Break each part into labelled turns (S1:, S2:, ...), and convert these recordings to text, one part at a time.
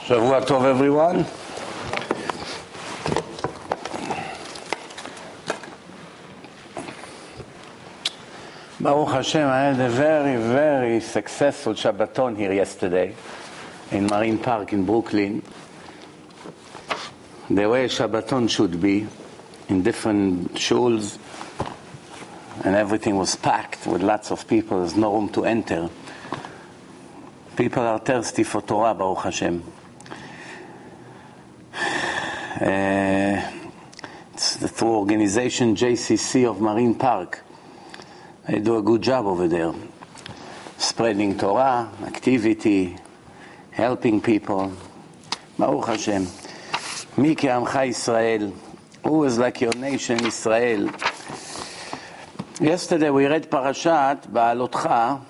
S1: Shavua Tov, everyone. Baruch Hashem, I had a very, very successful Shabbaton here yesterday in Marine Park in Brooklyn. The way Shabbaton should be, in different shuls, and everything was packed with lots of people. There's no room to enter. People are thirsty for Torah, Baruch Hashem. It's the through organization JCC of Marine Park. They do a good job over there. Spreading Torah, activity, helping people. Baruch Hashem. Mi ki amcha Israel. Who is like your nation, Israel? Yesterday we read Parashat Ba'alotcha.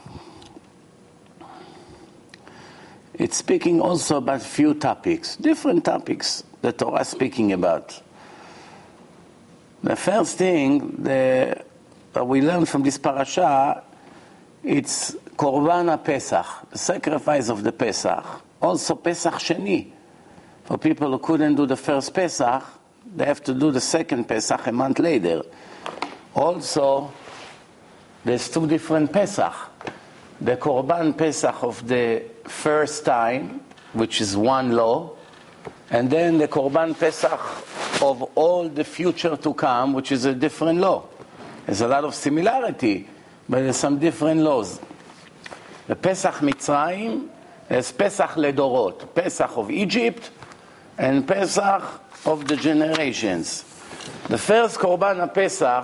S1: It's speaking also about few topics, different topics the Torah is speaking about. The first thing that we learn from this parasha, it's Korban Pesach, the sacrifice of the Pesach. Also Pesach Sheni. For people who couldn't do the first Pesach, they have to do the second Pesach a month later. Also, there's two different Pesach. The Korban Pesach of the first time, which is one law, and then the Korban Pesach of all the future to come, which is a different law. There's a lot of similarity, but there's some different laws. The Pesach Mitzrayim is Pesach Ledorot, Pesach of Egypt, and Pesach of the generations. The first Korban Pesach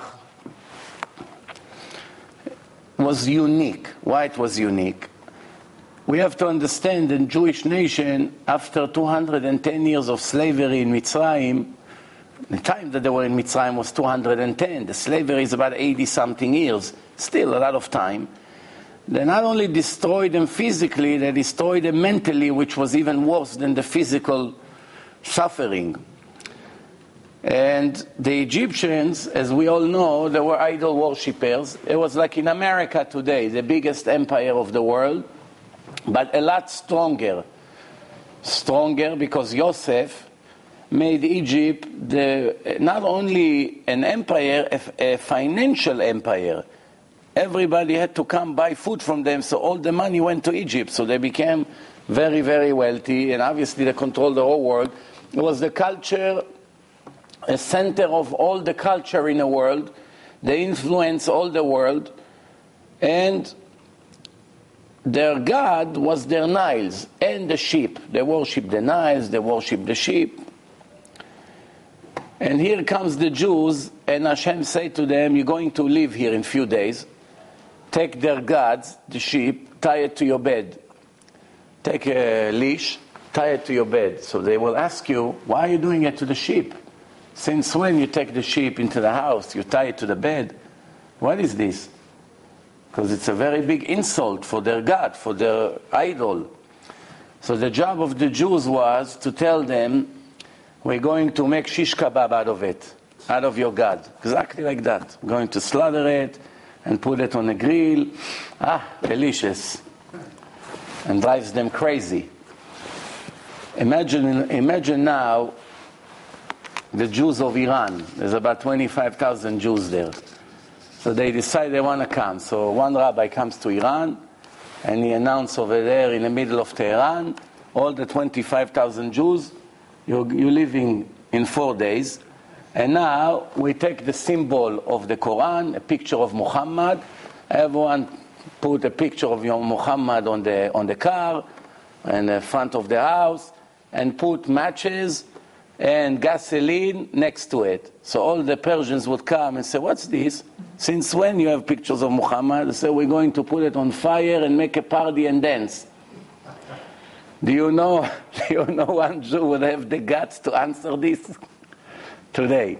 S1: was unique. Why it was unique? We have to understand the Jewish nation, after 210 years of slavery in Mitzrayim, the time that they were in Mitzrayim was 210. The slavery is about 80-something years. Still a lot of time. They not only destroyed them physically, they destroyed them mentally, which was even worse than the physical suffering. And the Egyptians, as we all know, they were idol worshippers. It was like in America today, the biggest empire of the world, but a lot stronger. Stronger because Yosef made Egypt not only an empire, a financial empire. Everybody had to come buy food from them, so all the money went to Egypt. So they became very, very wealthy, and obviously they controlled the whole world. It was the culture, a center of all the culture in the world. They influenced all the world, and their god was their Niles and the sheep. They worshipped the Niles, they worshipped the sheep. And here comes the Jews, and Hashem said to them, you're going to live here in a few days. Take their gods, the sheep, tie it to your bed. Take a leash, tie it to your bed. So they will ask you, why are you doing it to the sheep? Since when you take the sheep into the house, you tie it to the bed? What is this? Because it's a very big insult for their God, for their idol. So the job of the Jews was to tell them, we're going to make shish kebab out of it, out of your God. Exactly like that. We're going to slaughter it and put it on a grill. Delicious. And drives them crazy. Imagine now the Jews of Iran. There's about 25,000 Jews there. So they decide they want to come. So one rabbi comes to Iran, and he announced over there in the middle of Tehran, all the 25,000 Jews, you're living in 4 days. And now we take the symbol of the Quran, a picture of Muhammad. Everyone put a picture of your Muhammad on the car, and the front of the house, and put matches and gasoline next to it. So all the Persians would come and say, what's this? Since when you have pictures of Muhammad? They say, we're going to put it on fire and make a party and dance. Do you know one Jew would have the guts to answer this today?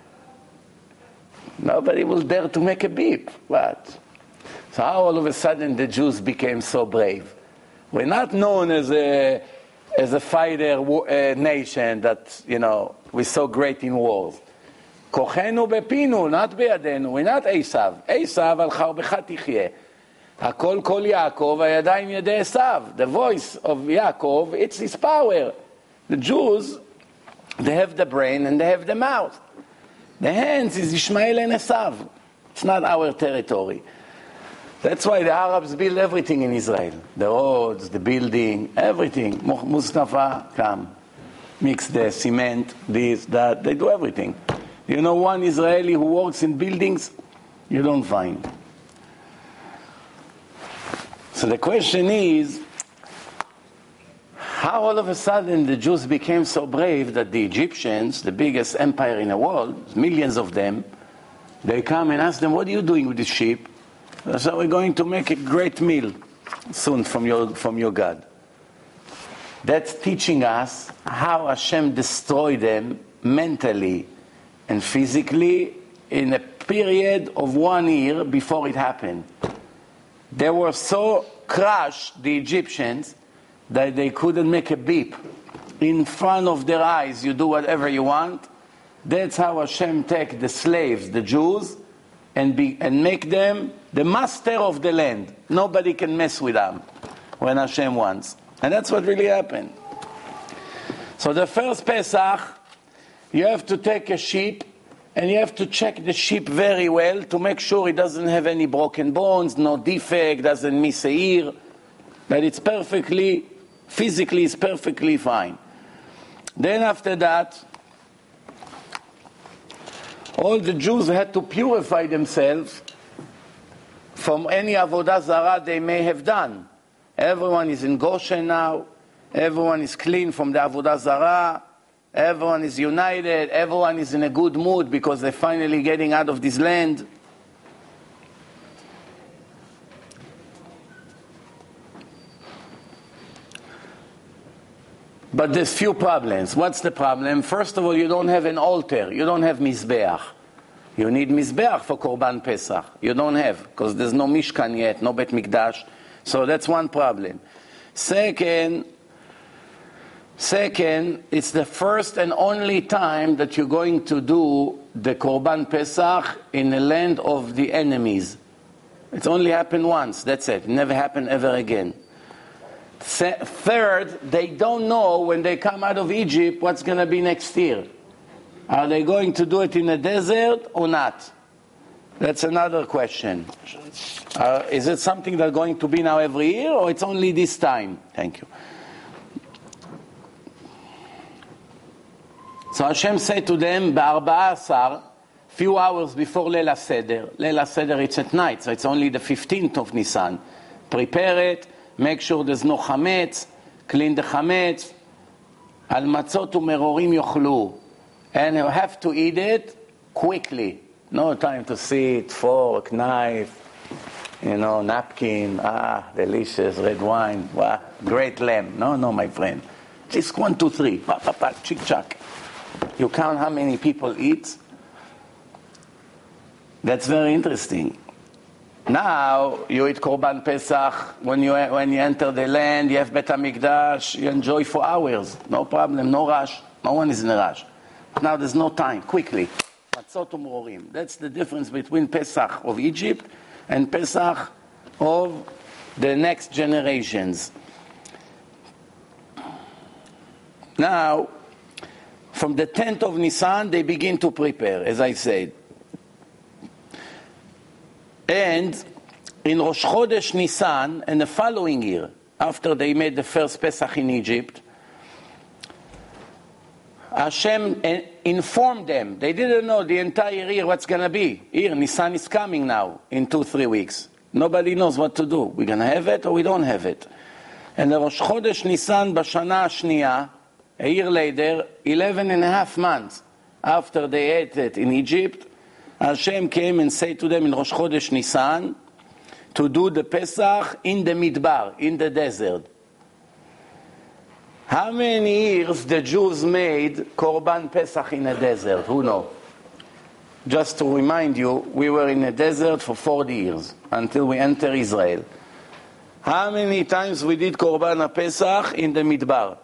S1: Nobody will dare to make a beep. What? So how all of a sudden the Jews became so brave? We're not known as a fighter nation that, we're so great in wars. Kochenu bepinu, not beyadenu. We're not Esav. Esav al charbech tichye. Hakol kol Yaakov, hayadayim yedei Esav. The voice of Yaakov, it's his power. The Jews, they have the brain and they have the mouth. The hands is Ishmael and Esav. It's not our territory. That's why the Arabs build everything in Israel. The roads, the building, everything. Mustafa, come. Mix the cement, this, that. They do everything. You know one Israeli who works in buildings? You don't find. So the question is, how all of a sudden the Jews became so brave that the Egyptians, the biggest empire in the world, millions of them, they come and ask them, what are you doing with this sheep? They say, we're going to make a great meal soon from your God. That's teaching us how Hashem destroyed them mentally and physically in a period of 1 year before it happened. They were so crushed, the Egyptians, that they couldn't make a beep. In front of their eyes, you do whatever you want. That's how Hashem take the slaves, the Jews, and make them the master of the land. Nobody can mess with them when Hashem wants. And that's what really happened. So the first Pesach, you have to take a sheep, and you have to check the sheep very well to make sure it doesn't have any broken bones, no defect, doesn't miss a ear, that it's perfectly, physically it's perfectly fine. Then after that, all the Jews had to purify themselves from any avodah zarah they may have done. Everyone is in Goshen now. Everyone is clean from the avodah zarah. Everyone is united. Everyone is in a good mood because they're finally getting out of this land. But there's few problems. What's the problem? First of all, you don't have an altar. You don't have Mizbeach. You need Mizbeach for Korban Pesach. You don't have, because there's no Mishkan yet, no Bet Mikdash. So that's one problem. Second, it's the first and only time that you're going to do the Korban Pesach in the land of the enemies. It's only happened once. That's it. It never happened ever again. Third, they don't know when they come out of Egypt what's going to be next year. Are they going to do it in the desert or not? That's another question. Is it something that's going to be now every year, or it's only this time? Thank you. So Hashem said to them, ב-14, few hours before Leil HaSeder. Leil HaSeder, it's at night, so it's only the 15th of Nisan. Prepare it. Make sure there's no chametz, clean the chametz. Al matzot umerorim yochlu. And you have to eat it quickly. No time to sit, fork, knife, napkin. Delicious, red wine. Wow, great lamb. No, my friend. Just 1, 2, 3. Pa, pa, pa, chick, chack. You count how many people eat? That's very interesting. Now, you eat Korban Pesach, when you enter the land, you have Bet HaMikdash, you enjoy for hours. No problem, no rush. No one is in a rush. Now there's no time, quickly. Matzot u'merorim. That's the difference between Pesach of Egypt and Pesach of the next generations. Now, from the 10th of Nisan, they begin to prepare, as I said. And in Rosh Chodesh Nisan, and the following year, after they made the first Pesach in Egypt, Hashem informed them. They didn't know the entire year what's going to be. Here, Nisan is coming now in 2-3 weeks. Nobody knows what to do. We're going to have it or we don't have it. And the Rosh Chodesh Nisan Bashana Shniya, a year later, 11.5 months after they ate it in Egypt, Hashem came and said to them in Rosh Chodesh Nisan to do the Pesach in the Midbar, in the desert. How many years the Jews made Korban Pesach in the desert? Who knows? Just to remind you, we were in the desert for 40 years until we enter Israel. How many times we did Korban Pesach in the Midbar?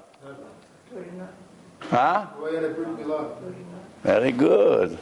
S1: Huh? Very good.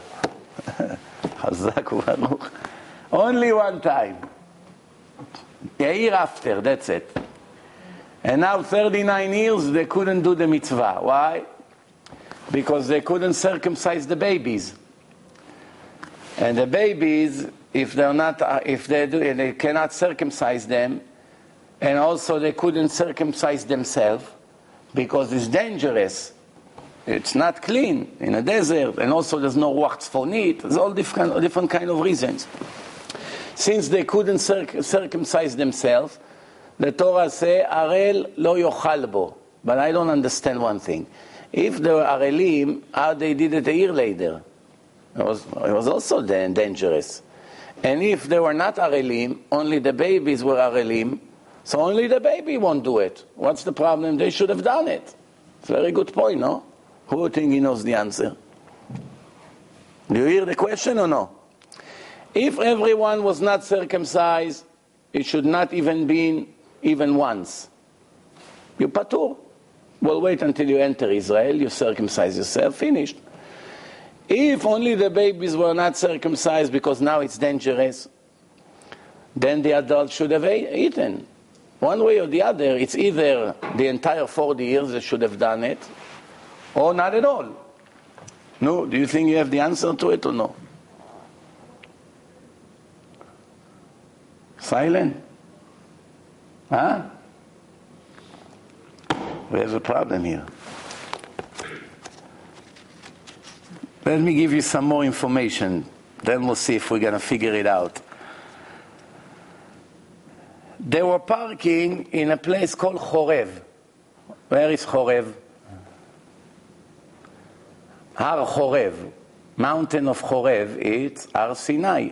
S1: Only one time. A year after, that's it. And now 39 years they couldn't do the mitzvah. Why? Because they couldn't circumcise the babies. And the babies, if they cannot circumcise them, and also they couldn't circumcise themselves because it's dangerous. It's not clean in a desert, and also there's no ruach tzfonit. There's all different kind of reasons. Since they couldn't circumcise themselves, the Torah say, "Arel lo yochal bo." But I don't understand one thing. If they were arelim, how they did it a year later? It was also dangerous. And if they were not arelim, only the babies were arelim, so only the baby won't do it. What's the problem? They should have done it. It's a very good point, no? Who think he knows the answer? Do you hear the question or no? If everyone was not circumcised, it should not even be even once. You patur. Well, wait until you enter Israel, you circumcise yourself, finished. If only the babies were not circumcised because now it's dangerous, then the adults should have eaten. One way or the other, it's either the entire 40 years they should have done it, or not at all. No, do you think you have the answer to it or no? Silent? Huh? We have a problem here. Let me give you some more information. Then we'll see if we're going to figure it out. They were parking in a place called Chorev. Where is Chorev? Har Chorev. Mountain of Chorev, it's Har Sinai.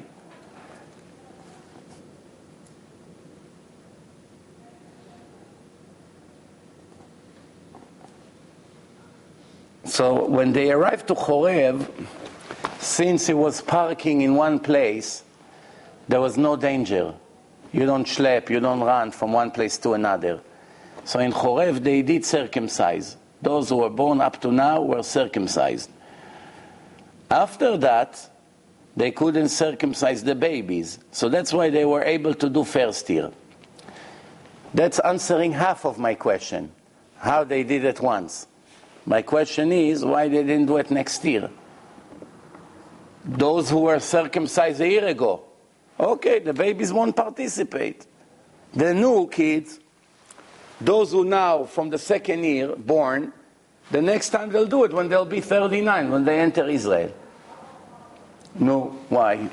S1: So when they arrived to Chorev, since it was parking in one place, there was no danger. You don't schlep, you don't run from one place to another. So in Chorev they did circumcise. Those who were born up to now were circumcised. After that, they couldn't circumcise the babies. So that's why they were able to do first year. That's answering half of my question, how they did it once. My question is, why they didn't do it next year? Those who were circumcised a year ago, okay, the babies won't participate. The new kids, those who now from the second year born, the next time they'll do it when they'll be 39, when they enter Israel. No, why?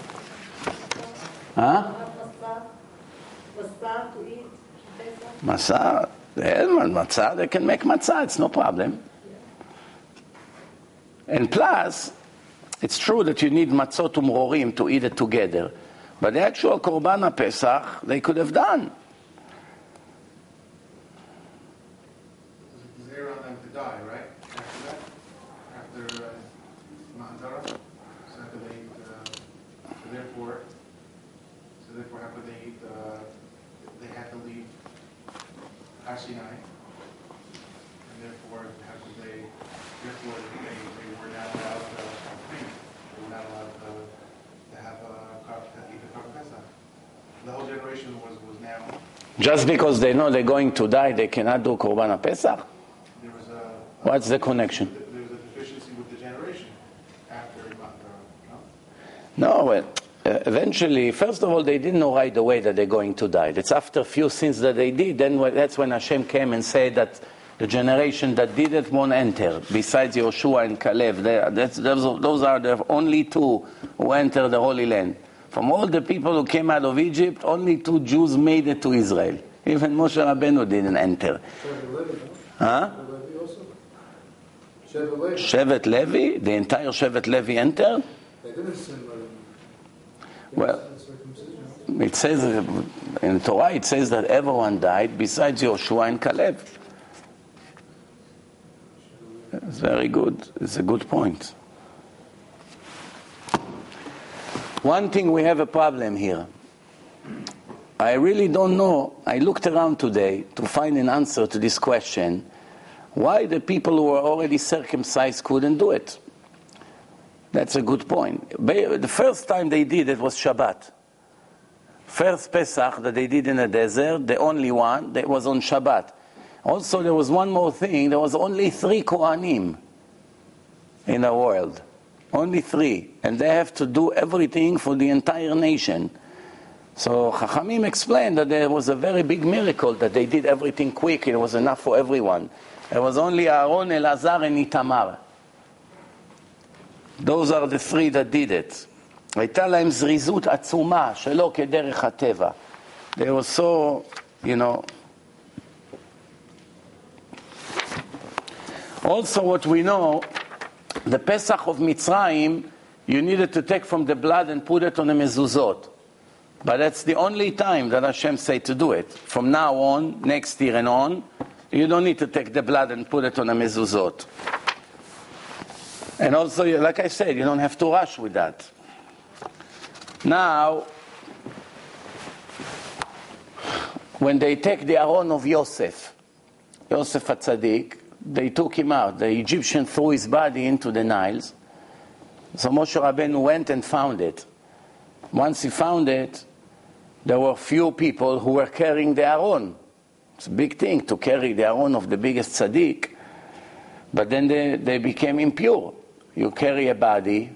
S1: Huh? Matzah? Matzah, they can make matzah, it's no problem. And plus, it's true that you need matzot umrorim to eat it together. But the actual Korban Pesach, they could have done.
S2: It's there on them to die, right? After that? After Matan Torah? So after they eat, so therefore after they eat, they had to leave Har Sinai. And therefore they were not allowed to clean. They were not allowed to have eat the Korban Pesach. The whole generation was now.
S1: Just because they know they're going to die, they cannot do Korban Pesach?
S2: There was
S1: What's the connection?
S2: There was a deficiency with the generation after Matan Torah,
S1: No, well, eventually, first of all, they didn't know right away that they're going to die. It's after a few sins that they did, then that's when Hashem came and said that the generation that did it won't enter, besides Yoshua and Caleb. Those are the only two who entered the Holy Land. From all the people who came out of Egypt, only 2 Jews made it to Israel. Even Moshe Rabbeinu didn't enter. Huh? Shevet Levi? The entire Shevet Levi entered? Well, it says in Torah, it says that everyone died besides Yoshua and Caleb. It's very good. It's a good point. One thing, we have a problem here. I really don't know. I looked around today to find an answer to this question. Why the people who were already circumcised couldn't do it? That's a good point. The first time they did it was Shabbat. First Pesach that they did in the desert, the only one, that was on Shabbat. Also, there was one more thing. There was only 3 Kohanim in the world. Only 3. And they have to do everything for the entire nation. So Chachamim explained that there was a very big miracle, that they did everything quick. It was enough for everyone. There was only Aaron, Elazar, and Itamar. Those are the 3 that did it. הייתה להם זריזות עצומה, שלא כדרך הטבע. They were so, Also what we know, the Pesach of Mitzrayim, you needed to take from the blood and put it on the mezuzot. But that's the only time that Hashem said to do it. From now on, next year and on, you don't need to take the blood and put it on the mezuzot. And also, like I said, you don't have to rush with that. Now, when they take the Aron of Yosef HaTzadik, they took him out. The Egyptian threw his body into the Niles. So Moshe Rabbeinu went and found it. Once he found it, there were few people who were carrying the Aron. It's a big thing to carry the Aron of the biggest tzaddik. But then they became impure. You carry a body.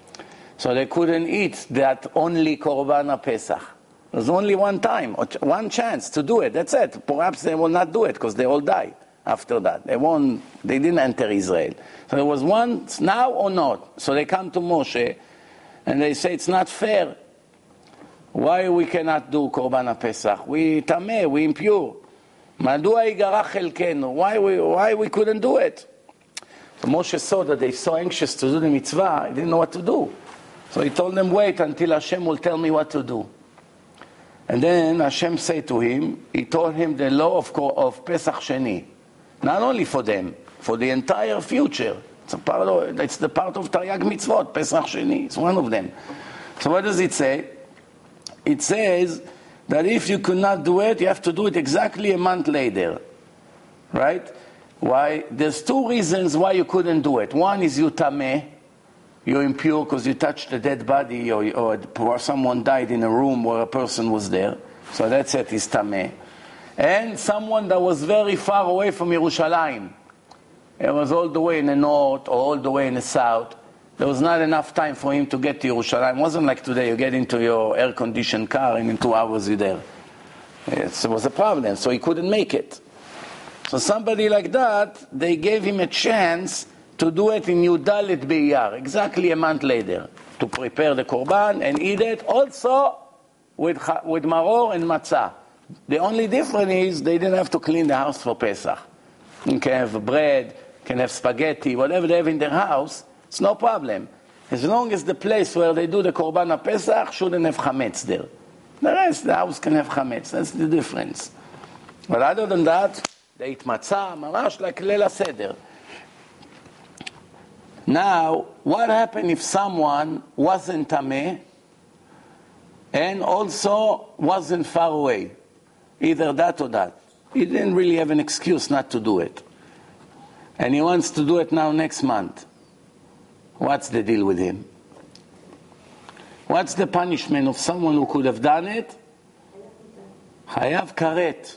S1: So they couldn't eat that only Korban Pesach. There's only one time, one chance to do it. That's it. Perhaps they will not do it because they all die after that. They didn't enter Israel. So there was once, now or not. So they come to Moshe and they say, it's not fair. Why we cannot do Korban Pesach? We tameh, we impure. Madua igara chelkenu. Why we couldn't do it? So Moshe saw that they so anxious to do the mitzvah, he didn't know what to do. So he told them, wait until Hashem will tell me what to do. And then Hashem said to him, he told him the law of Pesach Sheni. Not only for them, for the entire future. It's the part of Taryag Mitzvot, Pesach Sheni. It's one of them. So what does it say? It says that if you could not do it, you have to do it exactly a month later. Right? Why? There's 2 reasons why you couldn't do it. One is you tameh. You're impure because you touched a dead body or someone died in a room where a person was there. So that's it, is tameh. And someone that was very far away from Yerushalayim. It was all the way in the north or all the way in the south. There was not enough time for him to get to Yerushalayim. It wasn't like today, you get into your air-conditioned car and in 2 hours you're there. It was a problem, so he couldn't make it. So somebody like that, they gave him a chance to do it in Yudalet Be'iyar, exactly a month later, to prepare the Korban and eat it, also with maror and matzah. The only difference is they didn't have to clean the house for Pesach. You can have bread, can have spaghetti, whatever they have in their house, it's no problem. As long as the place where they do the Korban Pesach shouldn't have chametz there. The rest, the house can have chametz. That's the difference. But other than that, they eat matzah, mamash like Leil HaSeder. Now, what happened if someone wasn't tameh and also wasn't far away? Either that or that. He didn't really have an excuse not to do it. And he wants to do it now next month. What's the deal with him? What's the punishment of someone who could have done it? Hayav karet.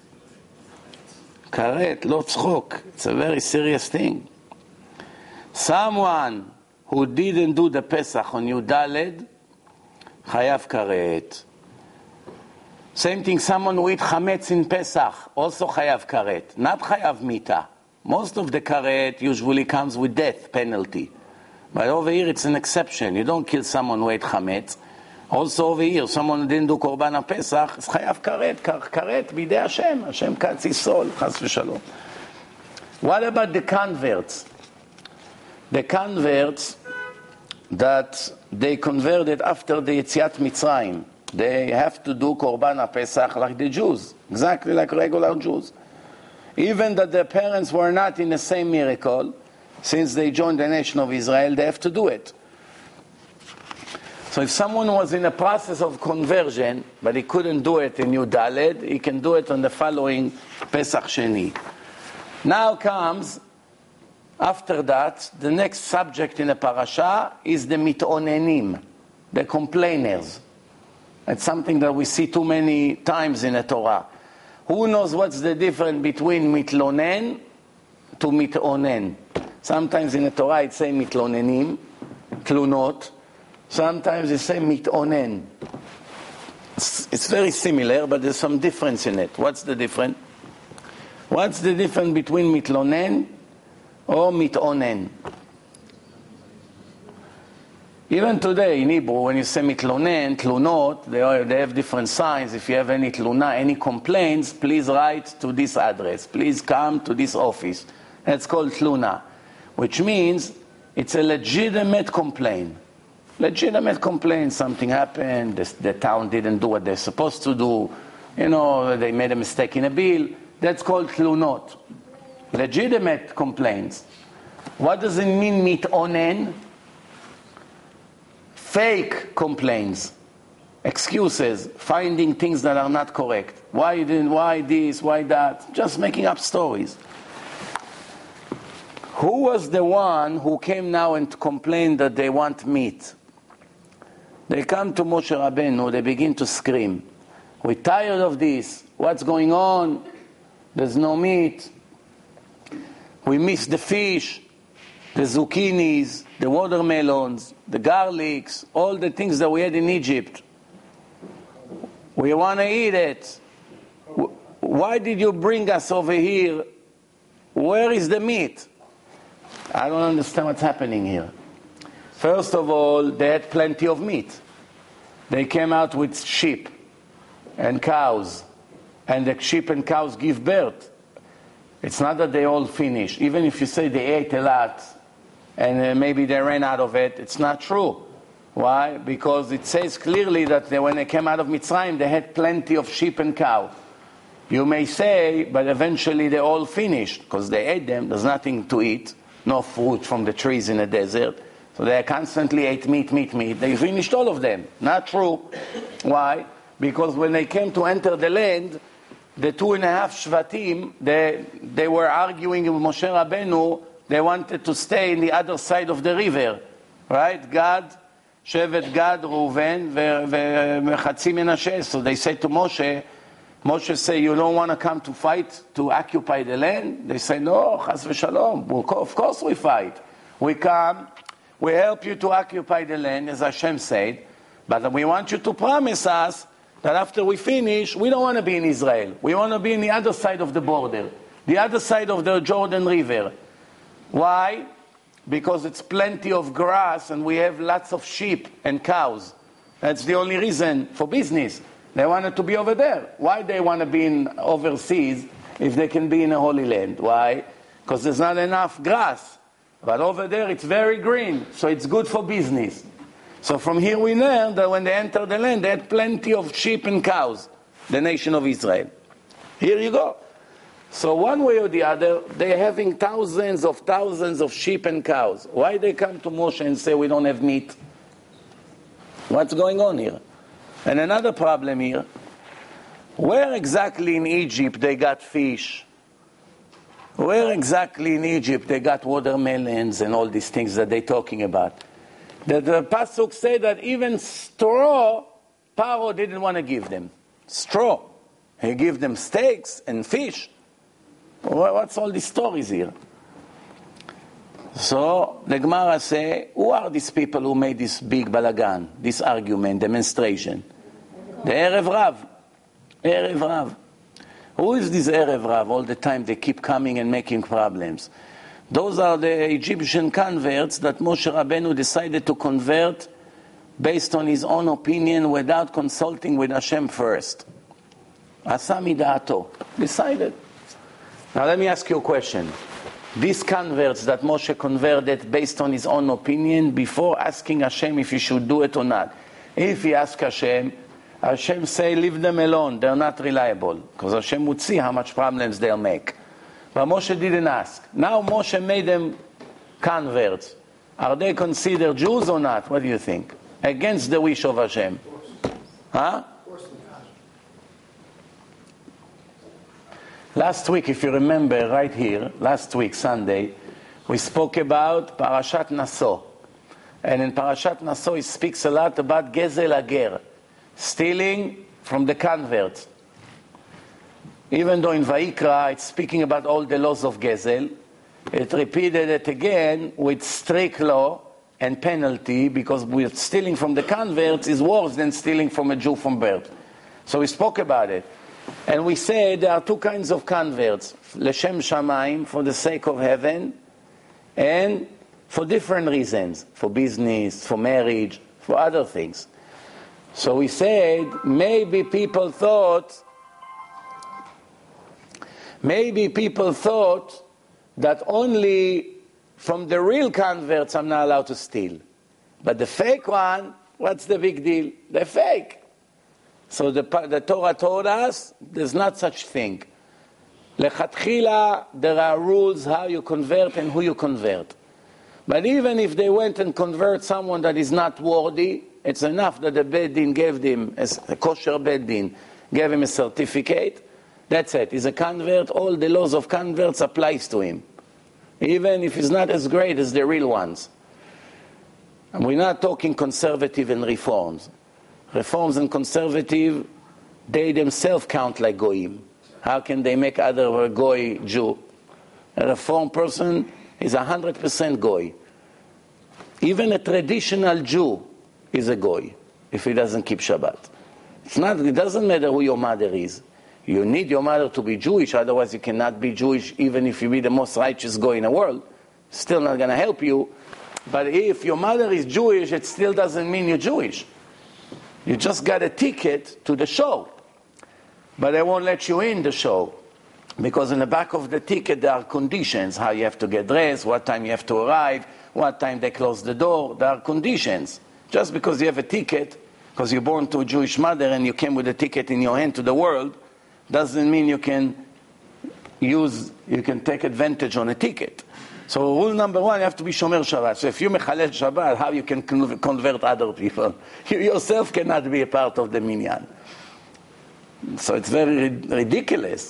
S1: Karet, lo tzchok. It's a very serious thing. Someone who didn't do the Pesach on Yudaled, Chayav Karet. Same thing, someone who eat Chametz in Pesach, also Chayav Karet, not Chayav Mita. Most of the Karet usually comes with death penalty. But over here it's an exception. You don't kill someone who ate Chametz. Also over here, someone who didn't do Korban Pesach, it's Chayav Karet. Karet bidei Hashem. Hashem katz yisol, chas v'shalom. What about the converts? The converts that they converted after the Yetziat Mitzrayim, they have to do Korban Pesach like the Jews, exactly like regular Jews. Even that their parents were not in the same miracle, since they joined the nation of Israel, they have to do it. So if someone was in a process of conversion, but he couldn't do it in Yudaled, he can do it on the following Pesach Sheni. Now comes, after that, the next subject in the parasha is the mitonenim, the complainers. It's something that we see too many times in the Torah. Who knows what's the difference between mitlonen to mitonen? Sometimes in the Torah it says mitlonenim, tlunot. Sometimes it says mitonen. It's very similar, but there's some difference in it. What's the difference? What's the difference between mitlonen or mitonen? Even today in Hebrew, when you say mitlonen, tlunot, they have different signs. If you have any tluna, any complaints, please write to this address. Please come to this office. That's called tluna, which means it's a legitimate complaint. Legitimate complaint, something happened, the town didn't do what they're supposed to do, they made a mistake in a bill. That's called tlunot. Legitimate complaints. What does it mean mitonen? Fake complaints, excuses, finding things that are not correct. Why this, why that? Just making up stories. Who was the one who came now and complained that they want meat? They come to Moshe Rabbeinu, they begin to scream. We're tired of this. What's going on? There's no meat. We miss the fish, the zucchinis, the watermelons, the garlics, all the things that we had in Egypt. We want to eat it. Why did you bring us over here? Where is the meat? I don't understand what's happening here. First of all, they had plenty of meat. They came out with sheep and cows, and the sheep and cows give birth. It's not that they all finished. Even if you say they ate a lot, and maybe they ran out of it, it's not true. Why? Because it says clearly that when they came out of Mitzrayim, they had plenty of sheep and cow. You may say, but eventually they all finished, because they ate them. There's nothing to eat, no fruit from the trees in the desert. So they constantly ate meat. They finished all of them. Not true. Why? Because when they came to enter the land, the 2.5 Shvatim, they were arguing with Moshe Rabbeinu. They wanted to stay in the other side of the river, right? Gad, Shevet Gad, Reuven, Chatzi Menashe. So they say to Moshe say, you don't want to come to fight, to occupy the land? They say, no, Chas v'shalom. Of course we fight. We come, we help you to occupy the land, as Hashem said, but we want you to promise us that after we finish, we don't want to be in Israel. We want to be in the other side of the border, the other side of the Jordan River. Why? Because it's plenty of grass and we have lots of sheep and cows. That's the only reason for business. They wanted to be over there. Why they want to be in overseas if they can be in a holy land? Why? Because there's not enough grass. But over there it's very green, so it's good for business. So from here we learn that when they entered the land, they had plenty of sheep and cows, the nation of Israel. Here you go. So one way or the other, they're having thousands of sheep and cows. Why they come to Moshe and say we don't have meat? What's going on here? And another problem here, where exactly in Egypt they got fish? Where exactly in Egypt they got watermelons and all these things that they're talking about? The Pasuk say that even straw, Paro didn't want to give them. Straw. He gave them steaks and fish. What's all these stories here? So the Gemara say, who are these people who made this big balagan, this argument, demonstration? The Erev Rav. Erev Rav. Who is this Erev Rav? All the time they keep coming and making problems. Those are the Egyptian converts that Moshe Rabbeinu decided to convert based on his own opinion without consulting with Hashem first. Asami Da'ato. Decided. Now let me ask you a question. These converts that Moshe converted based on his own opinion, before asking Hashem if he should do it or not. If he asked Hashem say, leave them alone, they're not reliable. Because Hashem would see how much problems they'll make. But Moshe didn't ask. Now Moshe made them converts. Are they considered Jews or not? What do you think? Against the wish of Hashem. Huh? Last week, if you remember, right here, last week, Sunday, we spoke about Parashat Naso. And in Parashat Naso, it speaks a lot about Gezel Ager. stealing from the converts. Even though in Vayikra it's speaking about all the laws of Gezel, it repeated it again with strict law and penalty, because with stealing from the converts is worse than stealing from a Jew from birth. So we spoke about it. And we said there are two kinds of converts: Leshem Shamayim, for the sake of heaven, and for different reasons, for business, for marriage, for other things. So we said maybe people thought that only from the real converts I'm not allowed to steal. But the fake one, what's the big deal? They're fake. So the Torah told us there's not such thing. Lechatchila, there are rules how you convert and who you convert. But even if they went and convert someone that is not worthy, it's enough that the Beit Din gave him, a kosher Beit Din, gave him a certificate. That's it. He's a convert. All the laws of converts applies to him, even if he's not as great as the real ones. And we're not talking conservative and reforms. Reforms and conservative, they themselves count like goyim. How can they make other goy Jew? A reform person is 100% goy. Even a traditional Jew is a goy if he doesn't keep Shabbat. It doesn't matter who your mother is. You need your mother to be Jewish, otherwise you cannot be Jewish even if you be the most righteous guy in the world. Still not going to help you. But if your mother is Jewish, it still doesn't mean you're Jewish. You just got a ticket to the show. But they won't let you in the show, because in the back of the ticket there are conditions: how you have to get dressed, what time you have to arrive, what time they close the door. There are conditions. Just because you have a ticket, because you're born to a Jewish mother and you came with a ticket in your hand to the world, doesn't mean you can take advantage on a ticket. So rule number one, you have to be Shomer Shabbat. So if you mechalel Shabbat, how you can convert other people? You yourself cannot be a part of the minyan. So it's very ridiculous.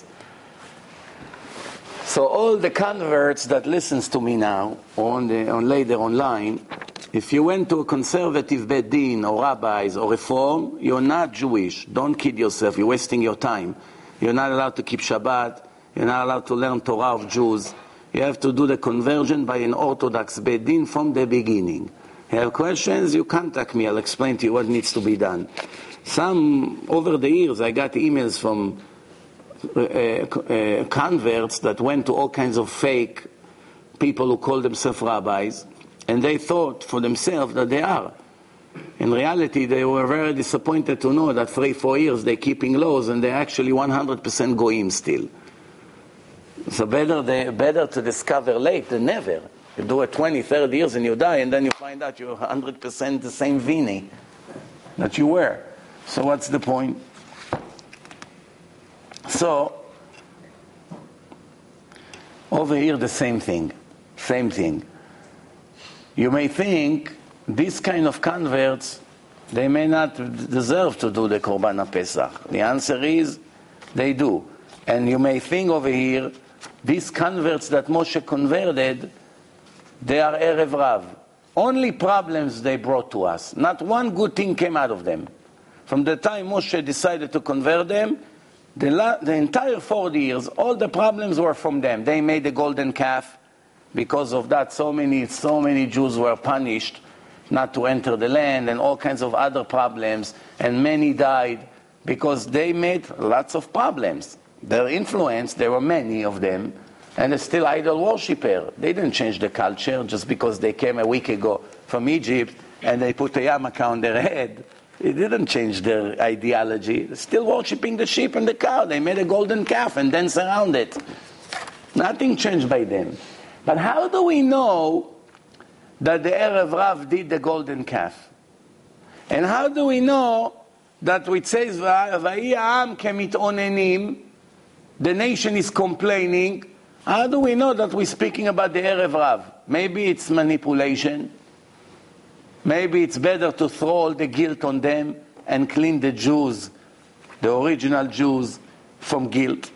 S1: So all the converts that listens to me now, or on later online, if you went to a conservative Beit Din or rabbis or reform, you're not Jewish. Don't kid yourself. You're wasting your time. You're not allowed to keep Shabbat. You're not allowed to learn Torah of Jews. You have to do the conversion by an Orthodox Beit Din from the beginning. You have questions, you contact me. I'll explain to you what needs to be done. Over the years, I got emails from converts that went to all kinds of fake people who call themselves rabbis, and they thought for themselves that they are. In reality, they were very disappointed to know that 3-4 years they're keeping laws and they're actually 100% goyim still. So better to discover late than never. You do it 20-30 years and you die, and then you find out you're 100% the same Vini that you were. So what's the point? So over here the same thing. You may think these kind of converts, they may not deserve to do the Korban Pesach. The answer is they do. And you may think over here, these converts that Moshe converted, they are Erev Rav. Only problems they brought to us. Not one good thing came out of them. From the time Moshe decided to convert them, the entire 40 years, all the problems were from them. They made the golden calf. Because of that, so many Jews were punished not to enter the land, and all kinds of other problems, and many died because they made lots of problems. Their influence, there were many of them, and they're still idol worshiper. They didn't change the culture just because they came a week ago from Egypt and they put a yarmulke on their head. It didn't change their ideology. They're still worshipping the sheep and the cow. They made a golden calf and dance around it. Nothing changed by them. But how do we know that the Erev Rav did the golden calf? And how do we know that it says, Va'yi ha'am kemit'onenim, the nation is complaining? How do we know that we're speaking about the Erev Rav? Maybe it's manipulation. Maybe it's better to throw all the guilt on them and clean the Jews, the original Jews, from guilt.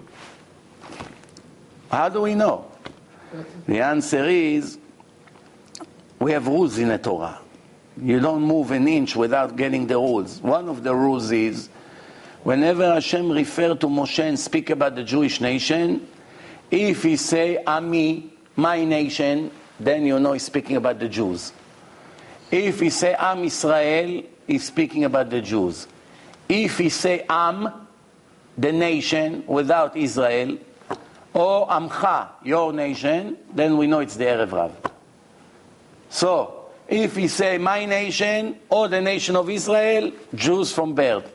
S1: How do we know? The answer is, we have rules in the Torah. You don't move an inch without getting the rules. One of the rules is, whenever Hashem refer to Moshe and speak about the Jewish nation, if he say, Ami, my nation, then you know he's speaking about the Jews. If he say, Am Israel, he's speaking about the Jews. If he say, Am, the nation, without Israel, or Amcha, your nation, then we know it's the Erev Rav. So, if he say, my nation, or the nation of Israel, Jews from birth.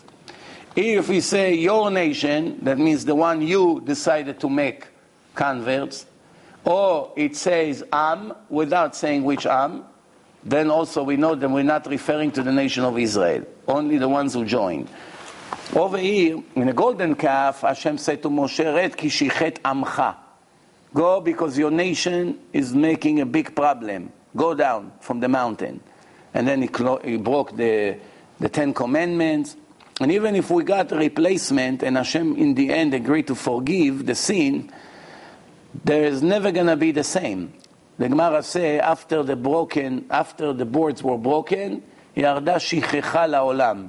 S1: If we say your nation, that means the one you decided to make converts, or it says Am, without saying which Am, then also we know that we're not referring to the nation of Israel, only the ones who joined. Over here, in the golden calf, Hashem said to Moshe, Red ki shichet amcha. Go because your nation is making a big problem. Go down from the mountain. And then he broke the Ten Commandments. And even if we got a replacement and Hashem in the end agreed to forgive the sin, there is never going to be the same. The Gemara say after the boards were broken, Yarda shichecha laolam.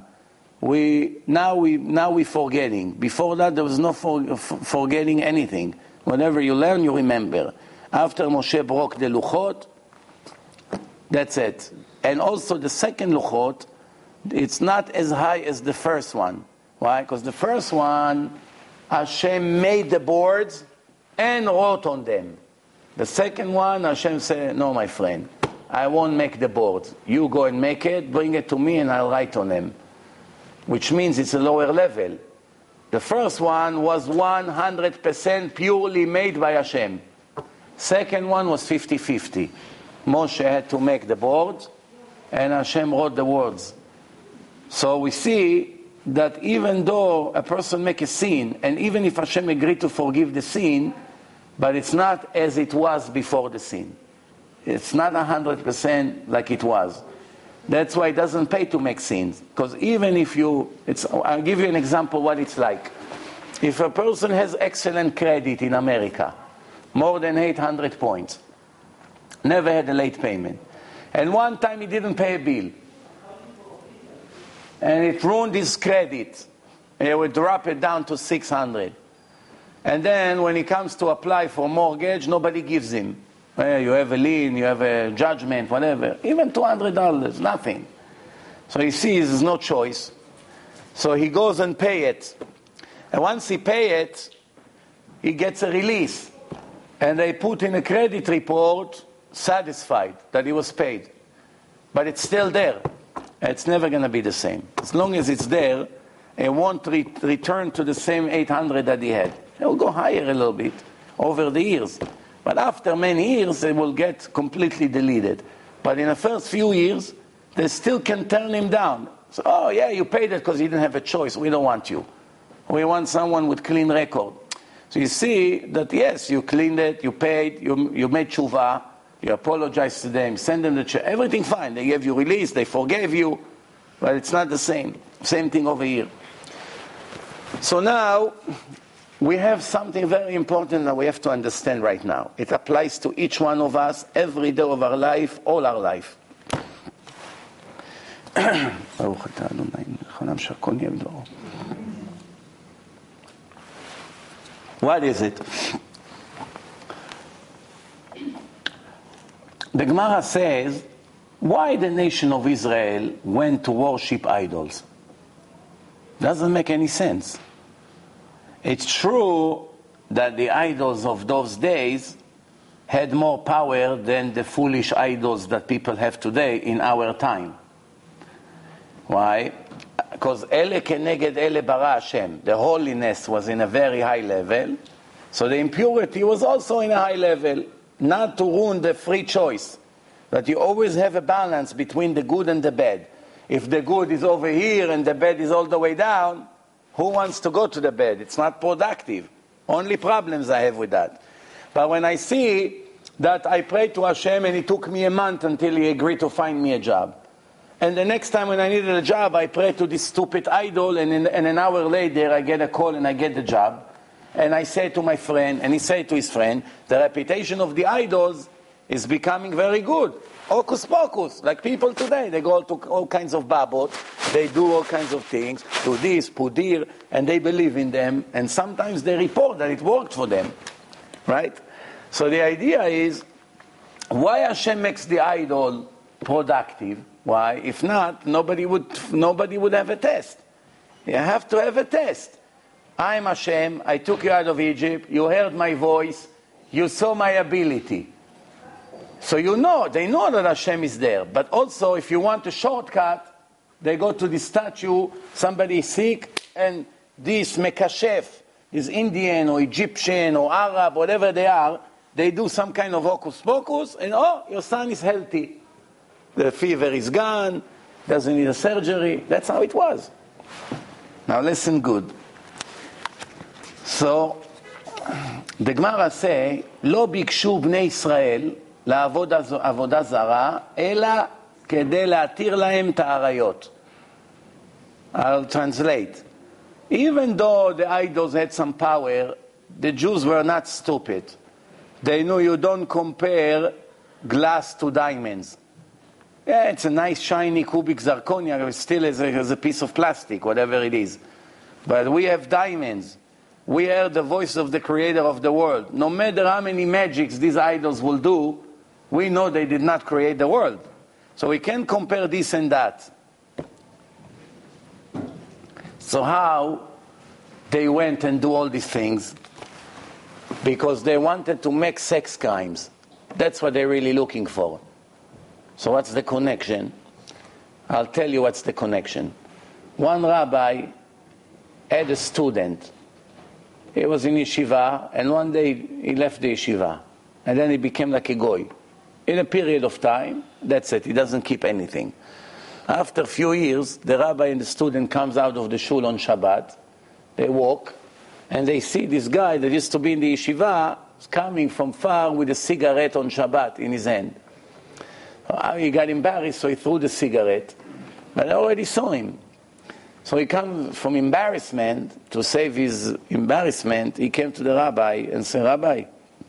S1: Now we forgetting. Before that there was no forgetting anything. Whatever you learn, you remember. After Moshe broke the luchot, that's it. And also the second luchot, it's not as high as the first one. Why? Because the first one, Hashem made the boards and wrote on them. The second one, Hashem said, no, my friend, I won't make the boards. You go and make it, bring it to me, and I'll write on them. Which means it's a lower level. The first one was 100% purely made by Hashem. Second one was 50-50. Moshe had to make the boards, and Hashem wrote the words. So we see that even though a person make a sin, and even if Hashem agreed to forgive the sin, but it's not as it was before the sin. It's not 100% like it was. That's why it doesn't pay to make sins. Because even if I'll give you an example what it's like. If a person has excellent credit in America, more than 800 points, never had a late payment, and one time he didn't pay a bill, and it ruined his credit, and he would drop it down to 600. And then when he comes to apply for mortgage, nobody gives him. You have a lien, you have a judgment, whatever. Even $200, nothing. So he sees there's no choice. So he goes and pay it. And once he pay it, he gets a release. And they put in a credit report, satisfied that he was paid. But it's still there. It's never going to be the same. As long as it's there, it won't return to the same 800 that he had. It will go higher a little bit over the years. But after many years, it will get completely deleted. But in the first few years, they still can turn him down. So, oh yeah, you paid it because you didn't have a choice. We don't want you. We want someone with clean record. So you see that yes, you cleaned it, you paid, you made tshuva, you apologized to them, send them the check, everything fine. They gave you release, they forgave you, but it's not the same. Same thing over here. So now, we have something very important that we have to understand right now. It applies to each one of us, every day of our life, all our life. What is it? The Gemara says, why the nation of Israel went to worship idols? Doesn't make any sense. It's true that the idols of those days had more power than the foolish idols that people have today in our time. Why? Because ele keneged ele bara Hashem. The holiness was in a very high level, so the impurity was also in a high level. Not to ruin the free choice, that you always have a balance between the good and the bad. If the good is over here and the bad is all the way down, who wants to go to the bed? It's not productive. Only problems I have with that. But when I see that I prayed to Hashem and it took me a month until he agreed to find me a job. And the next time when I needed a job, I prayed to this stupid idol, and an hour later I get a call and I get the job. And I say to my friend, and he said to his friend, the reputation of the idols is becoming very good. Hocus pocus, like people today, they go to all kinds of babot, they do all kinds of things, do this, put here, and they believe in them, and sometimes they report that it worked for them, right? So the idea is, why Hashem makes the idol productive? Why? If not, nobody would have a test. You have to have a test. I am Hashem, I took you out of Egypt, you heard my voice, you saw my ability. So they know that Hashem is there. But also, if you want a shortcut, they go to the statue, somebody is sick, and this Mekashef, is Indian or Egyptian or Arab, whatever they are, they do some kind of hocus pocus, and your son is healthy. The fever is gone, doesn't need a surgery. That's how it was. Now listen good. So, the Gemara say, לא ביקשו בני ישראל לעבוד עבודה זרה, אלא כדי להתיר להם את העריות. I'll translate. Even though the idols had some power, the Jews were not stupid. They knew you don't compare glass to diamonds. Yeah, it's a nice shiny cubic zirconia, it still is a piece of plastic, whatever it is. But we have diamonds. We heard the voice of the creator of the world. No matter how many magics these idols will do, we know they did not create the world. So we can't compare this and that. So how they went and do all these things? Because they wanted to make sex crimes. That's what they're really looking for. So what's the connection? I'll tell you what's the connection. One rabbi had a student. He was in yeshiva, and one day he left the yeshiva. And then he became like a goy. In a period of time, that's it. He doesn't keep anything. After a few years, the rabbi and the student comes out of the shul on Shabbat. They walk, and they see this guy that used to be in the yeshiva coming from far with a cigarette on Shabbat in his hand. He got embarrassed, so he threw the cigarette. But I already saw him. So he comes from embarrassment, to save his embarrassment, he came to the rabbi and said, Rabbi,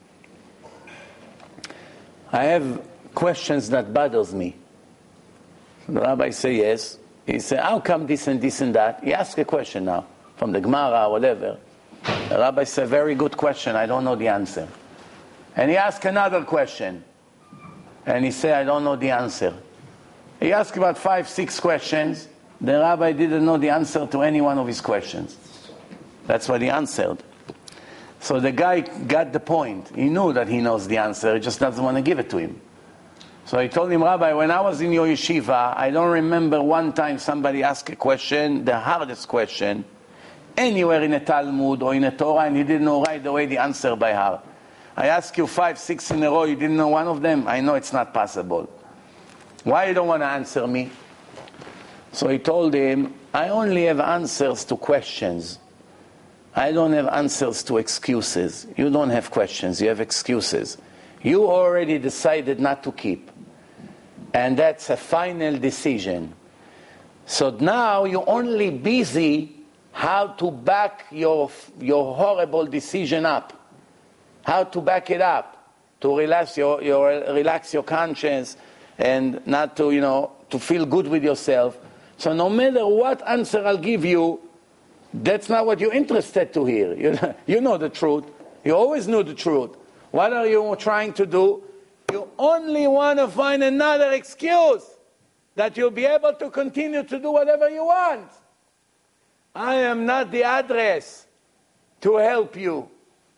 S1: I have questions that bothers me. The rabbi said, yes. He said, how come this and this and that? He asked a question now, from the Gemara or whatever. The rabbi said, very good question, I don't know the answer. And he asked another question. And he said, I don't know the answer. He asked about 5, 6 questions. The rabbi didn't know the answer to any one of his questions. That's what he answered. So the guy got the point. He knew that he knows the answer, he just doesn't want to give it to him. So he told him, Rabbi, when I was in your yeshiva, I don't remember one time somebody asked a question, the hardest question, anywhere in a Talmud or in a Torah, and you didn't know right away the answer by heart. I asked you 5, 6 in a row, you didn't know one of them? I know it's not possible. Why you don't want to answer me? So he told him, I only have answers to questions. I don't have answers to excuses. You don't have questions, you have excuses. You already decided not to keep. And that's a final decision. So now you're only busy how to back your horrible decision up. How to back it up. To relax your conscience and not to, to feel good with yourself. So no matter what answer I'll give you, that's not what you're interested to hear. You know the truth. You always knew the truth. What are you trying to do? You only want to find another excuse that you'll be able to continue to do whatever you want. I am not the address to help you.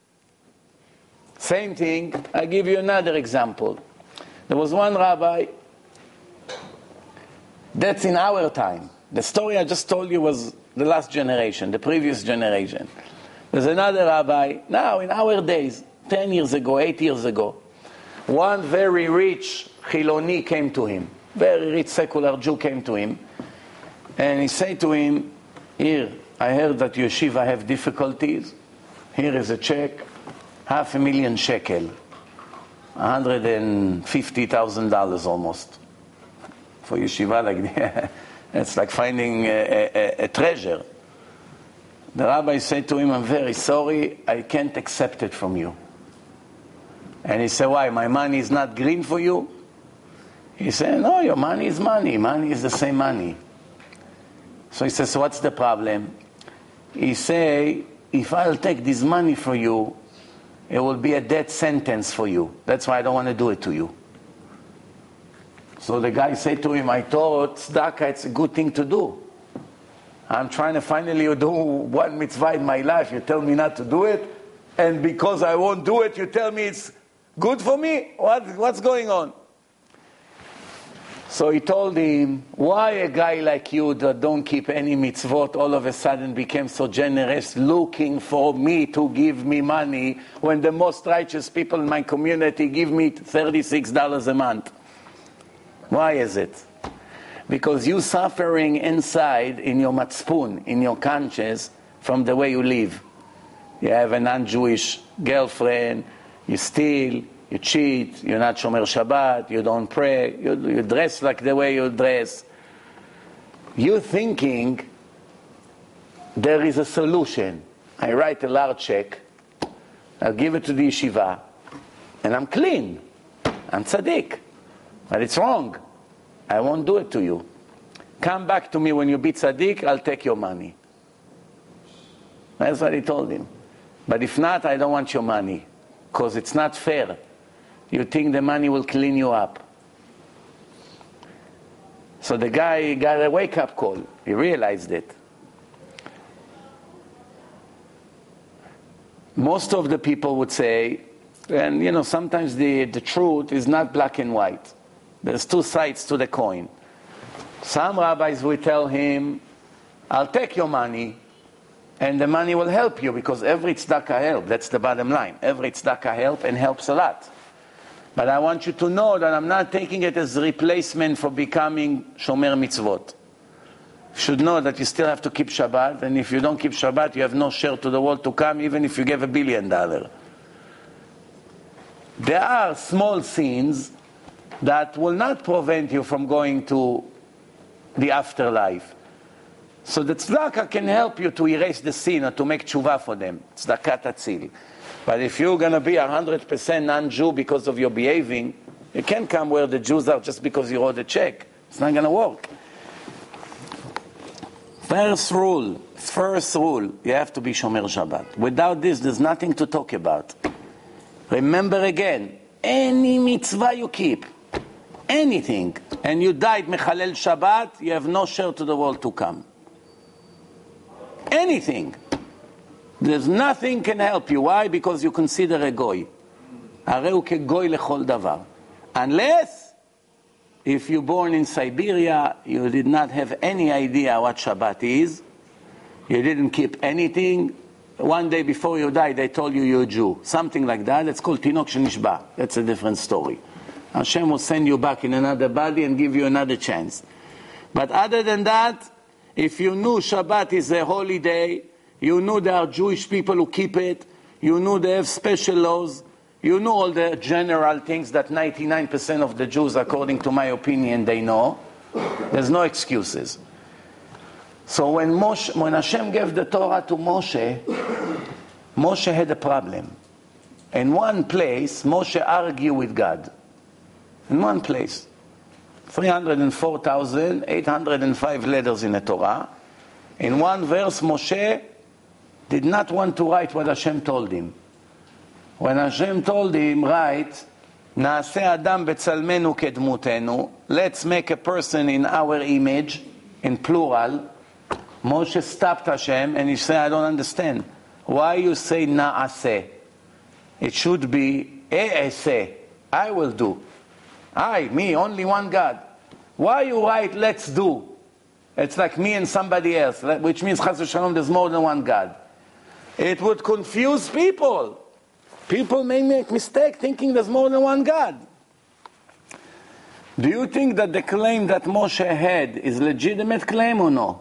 S1: Same thing, I give you another example. There was one rabbi, that's in our time. The story I just told you was the last generation, the previous generation. There's another rabbi, now in our days, 10 years ago, 8 years ago. One very rich Chiloni came to him. Very rich secular Jew came to him. And he said to him, here, I heard that yeshiva have difficulties. Here is a check, $500,000 shekel. $150,000 almost. For yeshiva like that. It's like finding a treasure. The rabbi said to him, I'm very sorry, I can't accept it from you. And he said, why, my money is not green for you? He said, no, your money is money. Money is the same money. So he says, so what's the problem? He said, if I'll take this money for you, it will be a death sentence for you. That's why I don't want to do it to you. So the guy said to him, I thought tzedakah, it's a good thing to do. I'm trying to finally do one mitzvah in my life. You tell me not to do it, and because I won't do it, you tell me it's good for me? What's going on? So he told him, why a guy like you that don't keep any mitzvot all of a sudden became so generous, looking for me to give me money when the most righteous people in my community give me $36 a month? Why is it? Because you suffering inside in your matzpun, in your conscience, from the way you live. You have a non-Jewish girlfriend, you steal, you cheat, you're not Shomer Shabbat, you don't pray, you dress like the way you dress. You're thinking there is a solution. I write a large check, I'll give it to the yeshiva, and I'm clean. I'm tzaddik. But it's wrong. I won't do it to you. Come back to me when you be tzaddik, I'll take your money. That's what he told him. But if not, I don't want your money, because it's not fair. You think the money will clean you up. So the guy got a wake-up call. He realized it. Most of the people would say, and sometimes the truth is not black and white. There's two sides to the coin. Some rabbis will tell him, I'll take your money, and the money will help you, because every tzedakah helps. That's the bottom line. Every tzedakah helps, and helps a lot. But I want you to know that I'm not taking it as a replacement for becoming Shomer Mitzvot. You should know that you still have to keep Shabbat, and if you don't keep Shabbat, you have no share to the world to come, even if you give $1 billion. There are small sins that will not prevent you from going to the afterlife. So the tzedakah can help you to erase the sin or to make tshuva for them. Tzedakah tatzil. But if you're going to be 100% non-Jew because of your behaving, you can't come where the Jews are just because you wrote a check. It's not going to work. First rule, you have to be Shomer Shabbat. Without this, there's nothing to talk about. Remember again, any mitzvah you keep, anything, and you died Mechalel Shabbat, you have no share to the world to come. Anything. There's nothing can help you. Why? Because you consider a goy. הרי הוא כגוי לכל דבר. Unless, if you're born in Siberia, you did not have any idea what Shabbat is, you didn't keep anything, one day before you die, they told you you're a Jew. Something like that. It's called Tinok Shenishba. That's a different story. Hashem will send you back in another body and give you another chance. But other than that, if you knew Shabbat is a holy day, you knew there are Jewish people who keep it, you knew they have special laws, you knew all the general things that 99% of the Jews, according to my opinion, they know, there's no excuses. So when Hashem gave the Torah to Moshe, Moshe had a problem. In one place, Moshe argued with God. In one place. 304,805 letters in the Torah. In one verse, Moshe did not want to write what Hashem told him. When Hashem told him, write, נעשה אדם בצלמנו כדמותנו, let's make a person in our image, in plural, Moshe stopped Hashem and he said, I don't understand. Why you say na'aseh? It should be e'eseh. I will do. Me, only one God. Why you write let's do? It's like me and somebody else, which means Chas v'Shalom, there's more than one God. It would confuse people. People may make mistake thinking there's more than one God. Do you think that the claim that Moshe had is legitimate claim or no?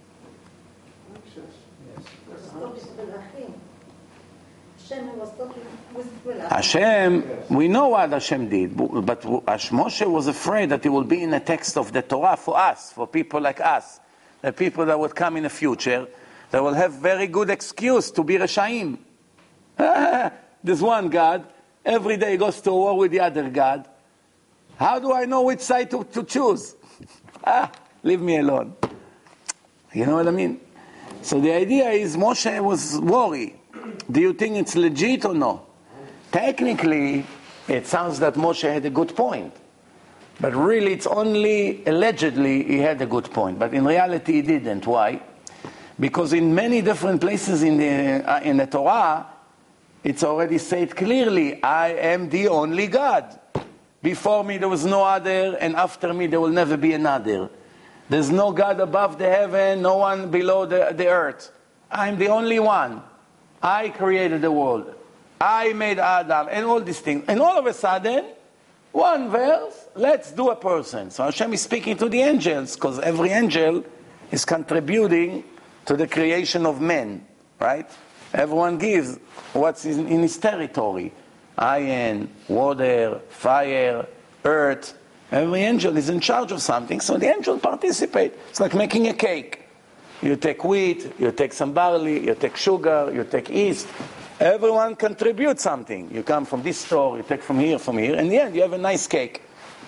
S1: Hashem, we know what Hashem did, but Moshe was afraid that it will be in the text of the Torah for us, for people like us, the people that would come in the future, that will have very good excuse to be Reshaim. There's one God, Every day he goes to war with the other God. How do I know which side to choose? Leave me alone. You know what I mean? So the idea is Moshe was worried. Do you think it's legit or no? Technically, it sounds that Moshe had a good point. But really, it's only allegedly he had a good point. But in reality, he didn't. Why? Because in many different places in the Torah, it's already said clearly, I am the only God. Before me there was no other, and after me there will never be another. There's no God above the heaven, no one below the earth. I'm the only one. I created the world. I made Adam, and all these things. And all of a sudden, one verse, let's do a person. So Hashem is speaking to the angels, because every angel is contributing to the creation of men, right? Everyone gives what's in his territory. Iron, water, fire, earth. Every angel is in charge of something, so the angel participate. It's like making a cake. You take wheat, you take some barley, you take sugar, you take yeast. Everyone contributes something. You come from this store, you take from here, and in the end you have a nice cake.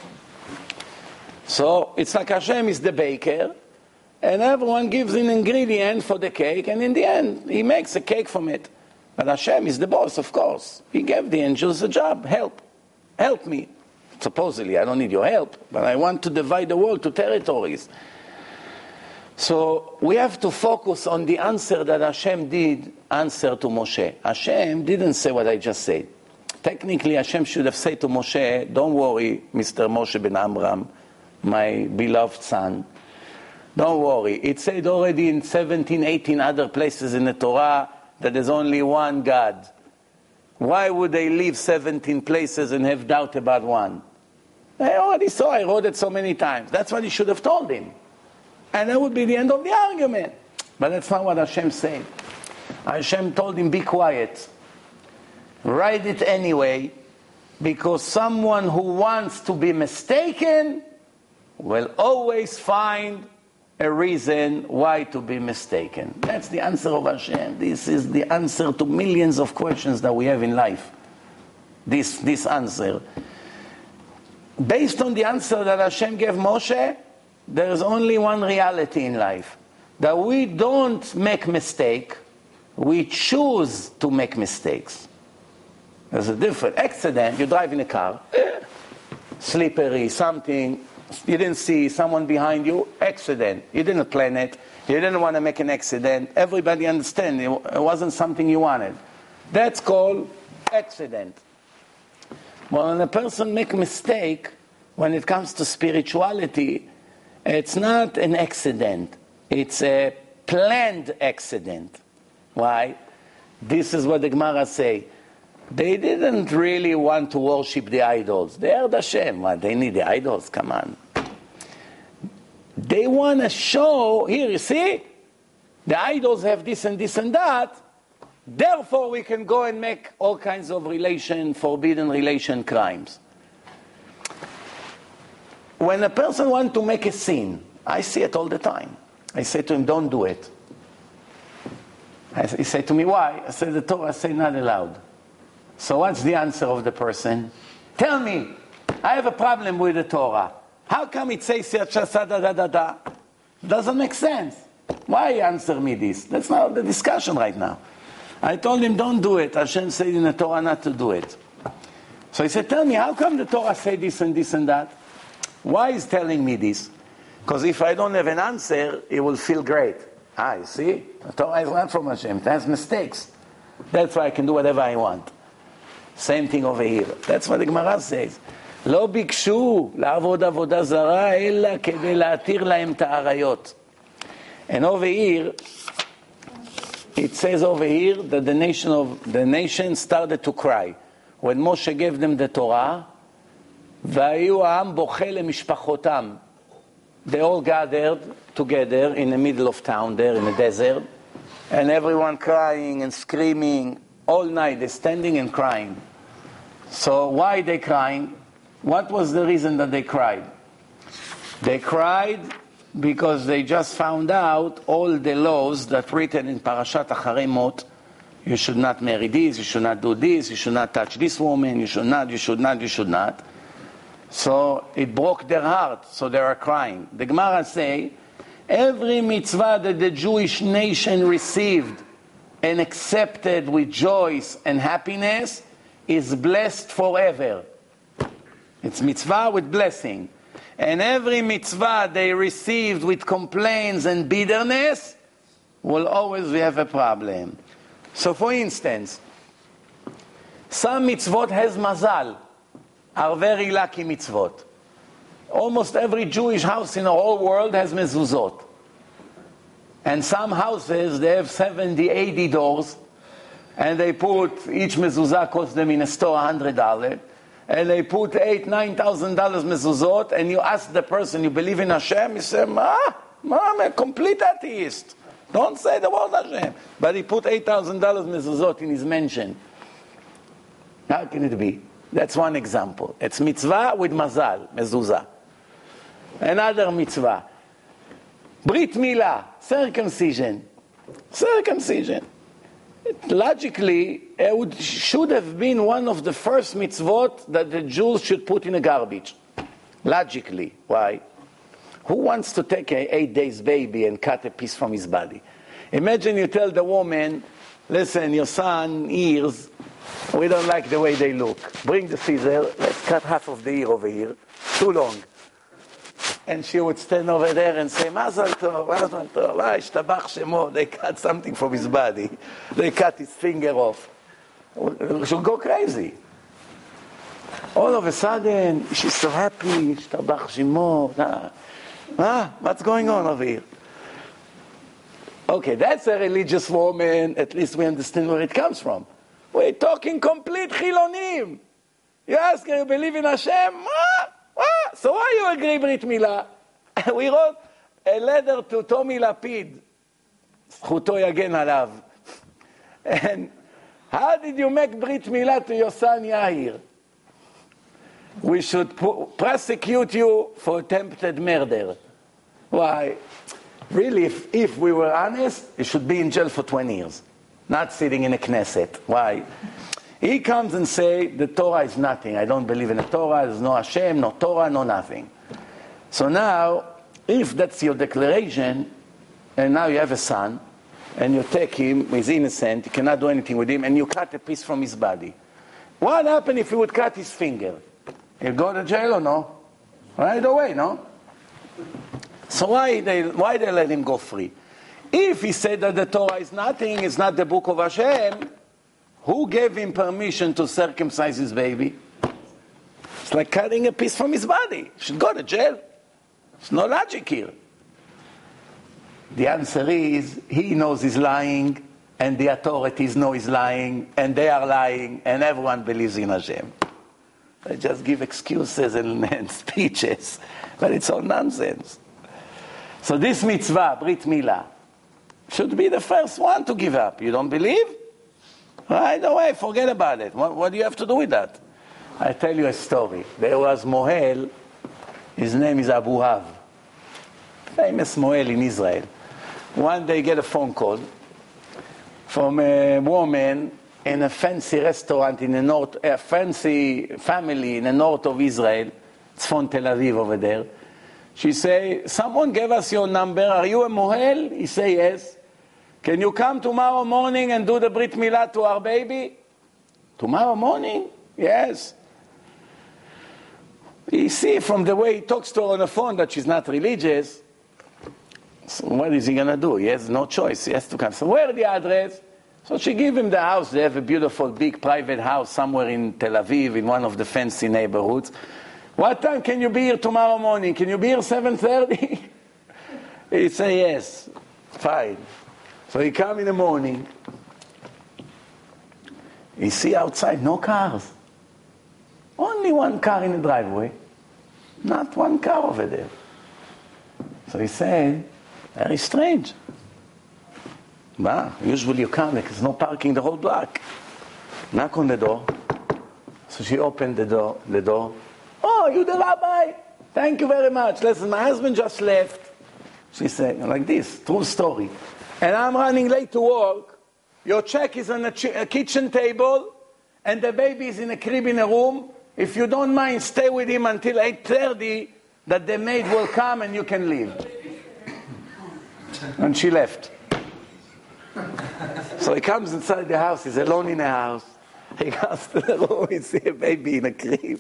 S1: So it's like Hashem is the baker, and everyone gives an ingredient for the cake, and in the end he makes a cake from it. But Hashem is the boss, of course. He gave the angels a job. Help me. Supposedly, I don't need your help, but I want to divide the world to territories. So we have to focus on the answer that Hashem did answer to Moshe. Hashem didn't say what I just said. Technically, Hashem should have said to Moshe, don't worry, Mr. Moshe ben Amram, my beloved son. Don't worry. It said already in 17, 18 other places in the Torah that there's only one God. Why would they leave 17 places and have doubt about one? I already saw, I wrote it so many times. That's what he should have told him. And that would be the end of the argument. But that's not what Hashem said. Hashem told him, be quiet. Write it anyway, because someone who wants to be mistaken will always find a reason why to be mistaken. That's the answer of Hashem. This is the answer to millions of questions that we have in life. This answer. Based on the answer that Hashem gave Moshe, there is only one reality in life. That we don't make mistake, we choose to make mistakes. There's a different accident. You drive in a car, slippery, something, you didn't see someone behind you, accident. You didn't plan it. You didn't want to make an accident. Everybody understands it wasn't something you wanted. That's called accident. Well, when a person makes a mistake, when it comes to spirituality, it's not an accident. It's a planned accident. Why? This is what the Gemara say. They didn't really want to worship the idols. They are the Hashem. What, they need the idols? Come on. They want to show, here you see, the idols have this and this and that, therefore we can go and make all kinds of forbidden relation crimes. When a person wants to make a sin, I see it all the time. I say to him, don't do it. He said to me, why? I said, the Torah say not allowed. So what's the answer of the person? Tell me, I have a problem with the Torah. How come it says da? Doesn't make sense. Why answer me this? That's not the discussion right now. I told him, don't do it. Hashem said in the Torah not to do it. So he said, tell me, how come the Torah say this and this and that? Why is telling me this? Because if I don't have an answer, it will feel great. You see? The Torah is not from Hashem. It has mistakes. That's why I can do whatever I want. Same thing over here. That's what the Gemara says. לא ביקשו לעבוד עבודה זרה, אלא כדי להתיר להם את העריות. And over here, it says over here that the nation started to cry. When Moshe gave them the Torah, והיו העם בוכה למשפחותם. They all gathered together in the middle of town there in the desert, and everyone crying and screaming all night. They're standing and crying. So why they crying? What was the reason that they cried? They cried because they just found out all the laws that written in Parashat Acharei Mot You should not marry this, you should not do this, you should not touch this woman, you should not. So it broke their heart, so they are crying. The Gemara say, every mitzvah that the Jewish nation received and accepted with joy and happiness is blessed forever. It's mitzvah with blessing. And every mitzvah they received with complaints and bitterness will always have a problem. So for instance, some mitzvot has mazal, are very lucky mitzvot. Almost every Jewish house in the whole world has mezuzot. And some houses, they have 70, 80 doors, and they put, each mezuzah costs them in a store $100, and they put $8,000, $9,000 mezuzot, and you ask the person, you believe in Hashem? He says, I'm a complete atheist. Don't say the word Hashem. But he put $8,000 mezuzot in his mansion. How can it be? That's one example. It's mitzvah with mazal, mezuzah. Another mitzvah. Brit Milah, circumcision. Logically, it should have been one of the first mitzvot that the Jews should put in a garbage. Logically. Why? Who wants to take an 8 days baby and cut a piece from his body? Imagine you tell the woman, listen, your son ears, we don't like the way they look. Bring the scissor, let's cut half of the ear over here. Too long. And she would stand over there and say, Mazal tov, ishtabach shemo. They cut something from his body. They cut his finger off. She'll go crazy. All of a sudden, she's so happy, ishtabach shemo. What's going on over here? Okay, that's a religious woman. At least we understand where it comes from. We're talking complete chilonim. You ask her, you believe in Hashem? So why you agree Brit Milah? We wrote a letter to Tommy Lapid. Zchuto yagen alav. And how did you make Brit Milah to your son Yair? We should prosecute you for attempted murder. Why? Really, if we were honest, he should be in jail for 20 years. Not sitting in a Knesset. Why? He comes and say, the Torah is nothing. I don't believe in the Torah. There's no Hashem, no Torah, no nothing. So now, if that's your declaration, and now you have a son, and you take him, he's innocent, you cannot do anything with him, and you cut a piece from his body. What happened if you would cut his finger? He'll go to jail or no? Right away, no? So why they let him go free? If he said that the Torah is nothing, it's not the book of Hashem, who gave him permission to circumcise his baby? It's like cutting a piece from his body. He should go to jail. There's no logic here. The answer is, he knows he's lying, and the authorities know he's lying, and they are lying, and everyone believes in Hashem. They just give excuses and speeches, but it's all nonsense. So this mitzvah, Brit Milah, should be the first one to give up. You don't believe? Right away, forget about it. What do you have to do with that? I tell you a story. There was Mohel, his name is Abu Hav, famous Mohel in Israel. One day get a phone call from a woman in a fancy restaurant in the north, a fancy family in the north of Israel, Tzfon Tel Aviv over there. She say, someone gave us your number, are you a Mohel? He say, yes. Can you come tomorrow morning and do the Brit Milah to our baby? Tomorrow morning? Yes. You see from the way he talks to her on the phone that she's not religious. So what is he going to do? He has no choice. He has to come. So where the address? So she gave him the house. They have a beautiful big private house somewhere in Tel Aviv in one of the fancy neighborhoods. What time can you be here tomorrow morning? Can you be here 7:30? He say yes. Fine. So he come in the morning. He see outside no cars. Only one car in the driveway. Not one car over there. So he said, very strange. Usually you come, there's no parking the whole block. Knock on the door. So she opened the door. Oh, you the rabbi? Thank you very much. Listen, my husband just left. She said, like this, true story. And I'm running late to work. your check is on a kitchen table, and the baby is in a crib in a room. If you don't mind, stay with him until 8:30, that the maid will come and you can leave. And she left. So he comes inside the house, he's alone in the house. He goes to the room, he sees a baby in a crib.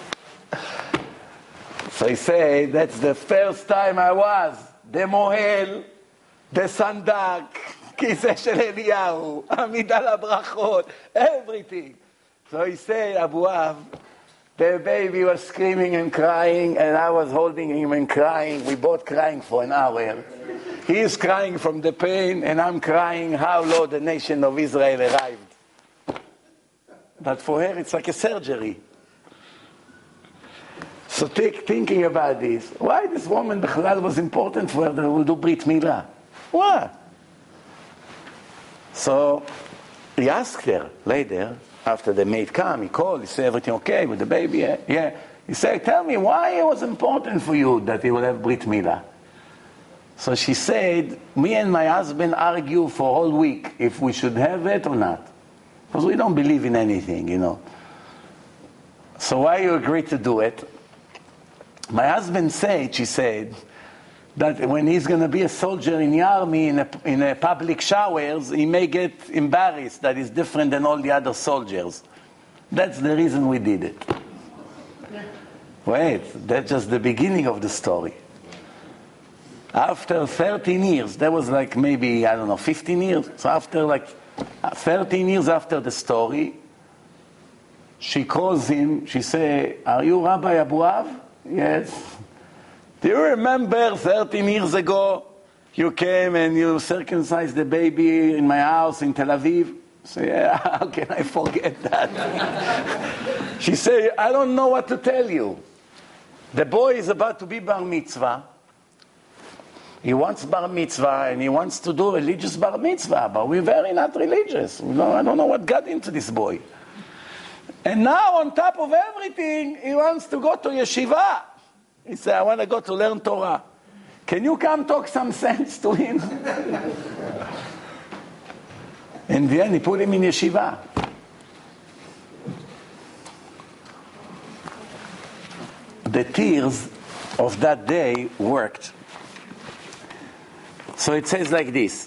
S1: So he said, that's the first time I was. The mohel, the sandak, כיסא של אליהו, עמידה לברכות, everything. So he said, Abu Av, the baby was screaming and crying, and I was holding him and crying. We both crying for an hour. He is crying from the pain, and I'm crying how low the nation of Israel arrived. But for her, it's like a surgery. So thinking about this, why this woman בכלל was important for her that will do Brit Milah? What? So he asked her later, after the maid come, he called, he said, everything okay with the baby? Yeah. He said, tell me, why it was important for you that he will have Brit Milah? So she said, me and my husband argue for a whole week if we should have it or not. Because we don't believe in anything, you know. So why you agree to do it? My husband said, she said, that when he's going to be a soldier in the army, in a public showers, he may get embarrassed that he's different than all the other soldiers. That's the reason we did it. Wait, that's just the beginning of the story. After 13 years, that was like maybe, 15 years. So after like 13 years after the story, she calls him, she say, are you Rabbi Abu Av? Yes. Do you remember 13 years ago, you came and you circumcised the baby in my house in Tel Aviv? Say, yeah, how can I forget that? She said, I don't know what to tell you. The boy is about to be bar mitzvah. He wants bar mitzvah and he wants to do religious bar mitzvah, but we're very not religious. I don't know what got into this boy. And now on top of everything, he wants to go to yeshiva. He said, I want to go to learn Torah. Can you come talk some sense to him? In the end, he put him in yeshiva. The tears of that day worked. So it says like this.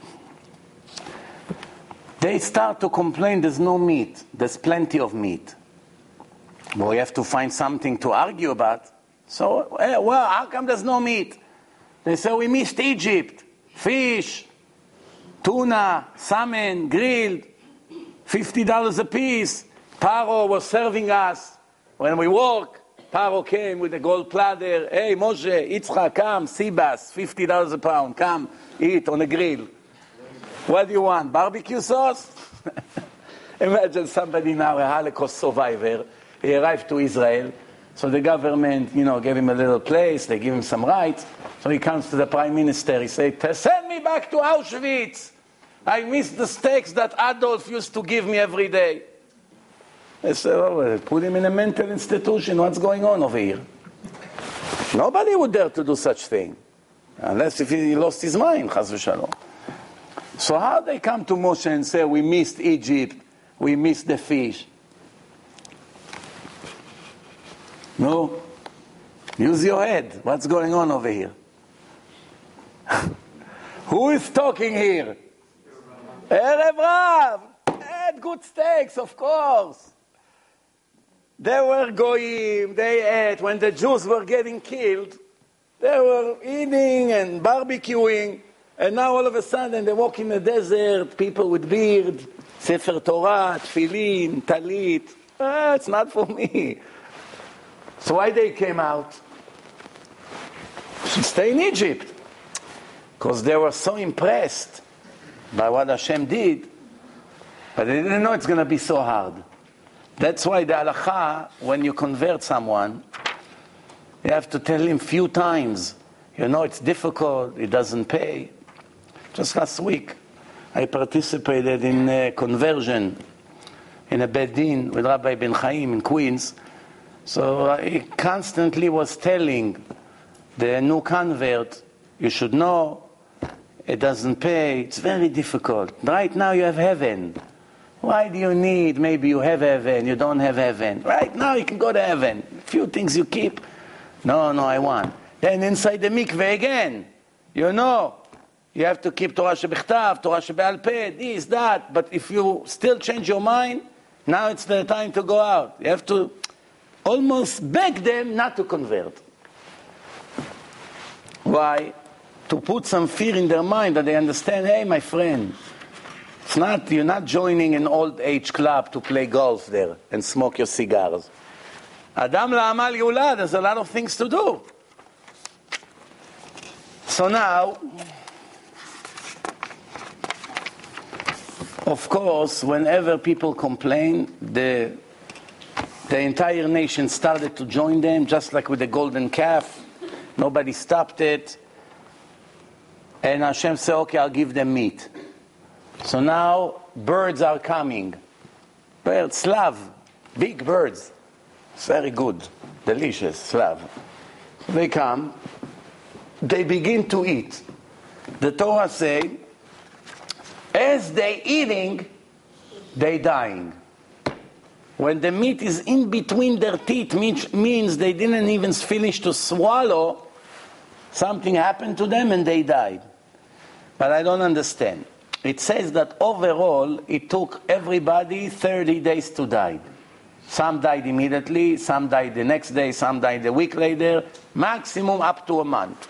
S1: They start to complain there's no meat. There's plenty of meat. But we have to find something to argue about. So, well, how come there's no meat? They say we missed Egypt. Fish, tuna, salmon, grilled, $50 a piece. Paro was serving us. When we walk, Paro came with a gold platter. Hey, Moshe, Yitzchak, come, sea bass, $50 a pound. Come, eat on a grill. What do you want, barbecue sauce? Imagine somebody now, a Holocaust survivor. He arrived to Israel. So the government, gave him a little place. They give him some rights. So he comes to the prime minister. He said, send me back to Auschwitz. I miss the steaks that Adolf used to give me every day. They said, oh, put him in a mental institution. What's going on over here? Nobody would dare to do such thing. Unless if he lost his mind, chas v'shalom. So how they come to Moshe and say, we missed Egypt, we missed the fish? No. Use your head. What's going on over here? Who is talking here? Erev Rav. Had good steaks, of course. They were goyim, they ate. When the Jews were getting killed, they were eating and barbecuing. And now all of a sudden they walk in the desert, people with beard, Sefer Torah, Tefillin, Talit. It's not for me. So why they came out? Should stay in Egypt. Because they were so impressed by what Hashem did, but they didn't know it's going to be so hard. That's why the halakha, when you convert someone, you have to tell him few times, it's difficult, it doesn't pay. Just last week, I participated in a conversion in a Beit Din with Rabbi Ben Chaim in Queens. So he constantly was telling the new convert, you should know, it doesn't pay, it's very difficult. Right now you have heaven. Why do you need, maybe you have heaven, you don't have heaven. Right now you can go to heaven. A few things you keep. No, I want. Then inside the mikveh again, you know, you have to keep Torah shebichtav, Torah shebe'al peh, this, that. But if you still change your mind, now it's the time to go out. You have to almost beg them not to convert. Why? To put some fear in their mind that they understand, hey, my friend, you're not joining an old age club to play golf there and smoke your cigars. Adam la'amal yulad, there's a lot of things to do. So now, of course, whenever people complain, the entire nation started to join them, just like with the golden calf. Nobody stopped it. And Hashem said, okay, I'll give them meat. So now, birds are coming. Birds, slav, big birds. It's very good, delicious, slav. They come, they begin to eat. The Torah says, as they eating, they dying. When the meat is in between their teeth, means they didn't even finish to swallow, something happened to them and they died. But I don't understand. It says that overall, it took everybody 30 days to die. Some died immediately, some died the next day, some died a week later, maximum up to a month.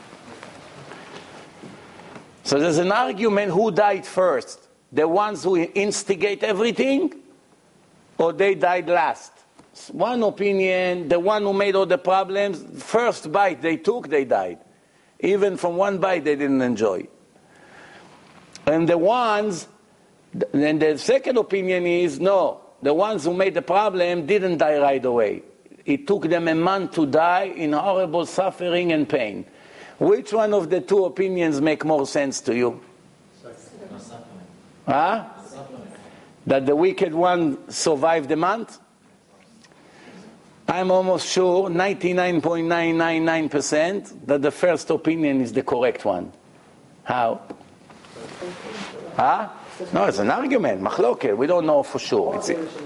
S1: So there's an argument who died first. The ones who instigate everything, or they died last. One opinion, the one who made all the problems, first bite they took, they died. Even from one bite they didn't enjoy. And the second opinion is, no, the ones who made the problem didn't die right away. It took them a month to die in horrible suffering and pain. Which one of the two opinions make more sense to you? Huh? That the wicked one survived the month? I'm almost sure, 99.999%, that the first opinion is the correct one. How? Huh? No, it's an argument. Machloket. We don't know for sure.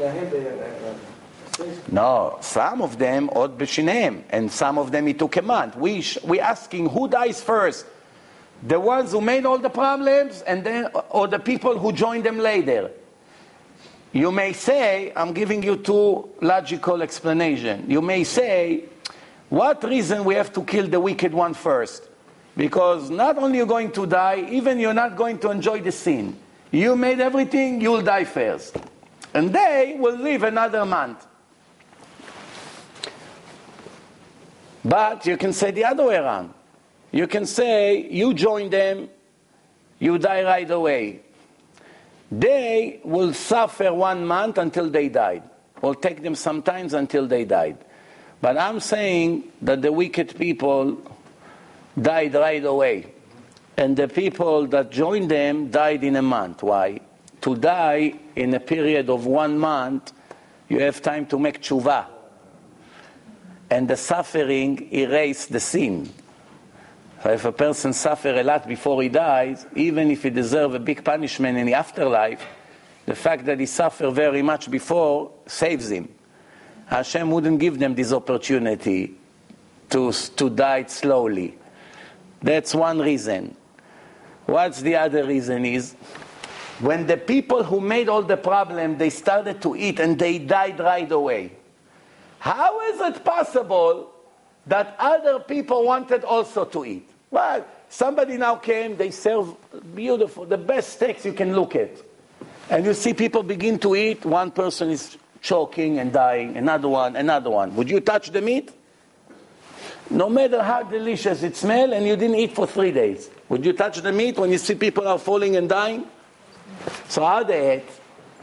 S1: No, some of them od b'shineim, and some of them it took a month. We asking who dies first, the ones who made all the problems, and then or the people who joined them later. You may say, I'm giving you two logical explanations. You may say, what reason we have to kill the wicked one first? Because not only you're going to die, even you're not going to enjoy the sin. You made everything, you'll die first. And they will live another month. But you can say the other way around. You can say, you join them, you die right away. They will suffer 1 month until they died. Or take them some time until they died. But I'm saying that the wicked people died right away. And the people that joined them died in a month. Why? To die in a period of 1 month, you have time to make tshuva. And the suffering erases the sin. So if a person suffers a lot before he dies, even if he deserves a big punishment in the afterlife, the fact that he suffered very much before saves him. Hashem wouldn't give them this opportunity to die slowly. That's one reason. What's the other reason is, when the people who made all the problem, they started to eat and they died right away. How is it possible that other people wanted also to eat? Well, somebody now came, they serve beautiful, the best steaks you can look at. And you see people begin to eat, one person is choking and dying, another one. Would you touch the meat? No matter how delicious it smells, and you didn't eat for 3 days. Would you touch the meat when you see people are falling and dying? So how they ate?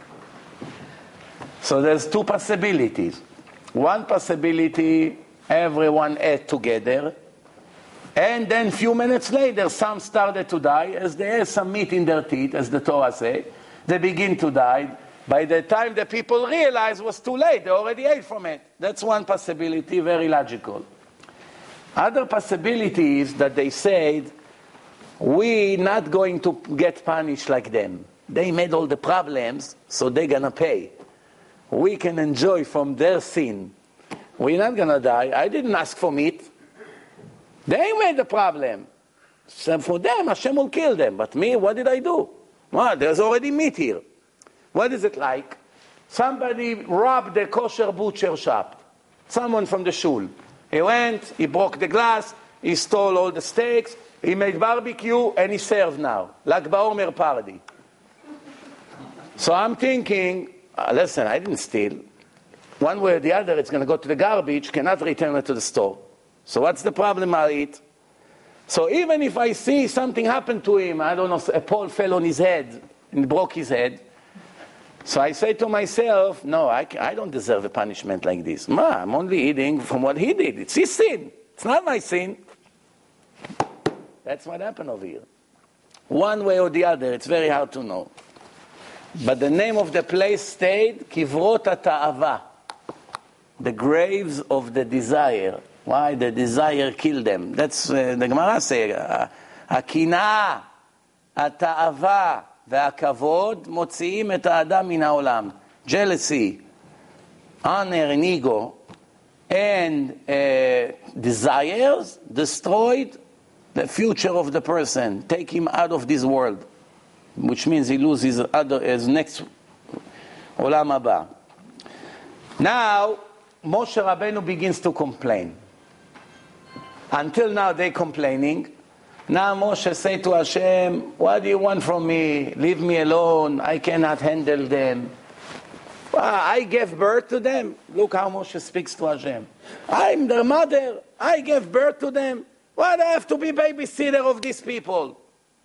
S1: So there's two possibilities. One possibility, everyone ate together, and then a few minutes later, some started to die, as they had some meat in their teeth, as the Torah says. They begin to die. By the time the people realized it was too late, they already ate from it. That's one possibility, very logical. Other possibility is that they said, we're not going to get punished like them. They made all the problems, so they're going to pay. We can enjoy from their sin. We're not going to die. I didn't ask for meat. They made the problem. So for them, Hashem will kill them. But me, what did I do? Well, there's already meat here. What is it like? Somebody robbed a kosher butcher shop. Someone from the shul. He went, he broke the glass, he stole all the steaks, he made barbecue, and he served now. Lag BaOmer party. So I'm thinking, listen, I didn't steal. One way or the other, it's going to go to the garbage, cannot return it to the store. So what's the problem I'll eat? So even if I see something happen to him, I don't know, a pole fell on his head and broke his head. So I say to myself, no, I don't deserve a punishment like this. I'm only eating from what he did. It's his sin. It's not my sin. That's what happened over here. One way or the other, it's very hard to know. But the name of the place stayed Kivrot HaTa'ava, the graves of the desire. Why? The desire killed them. That's the Gemara say, הקנאה, התאווה והכבוד מוציאים את האדם מן העולם. Jealousy, honor and ego, and desires destroyed the future of the person, take him out of this world, which means he loses his next עולם הבא. Now, Moshe Rabbeinu begins to complain. Until now, they're complaining. Now Moshe say to Hashem, what do you want from me? Leave me alone. I cannot handle them. I gave birth to them. Look how Moshe speaks to Hashem. I'm their mother. I gave birth to them. Why do I have to be babysitter of these people?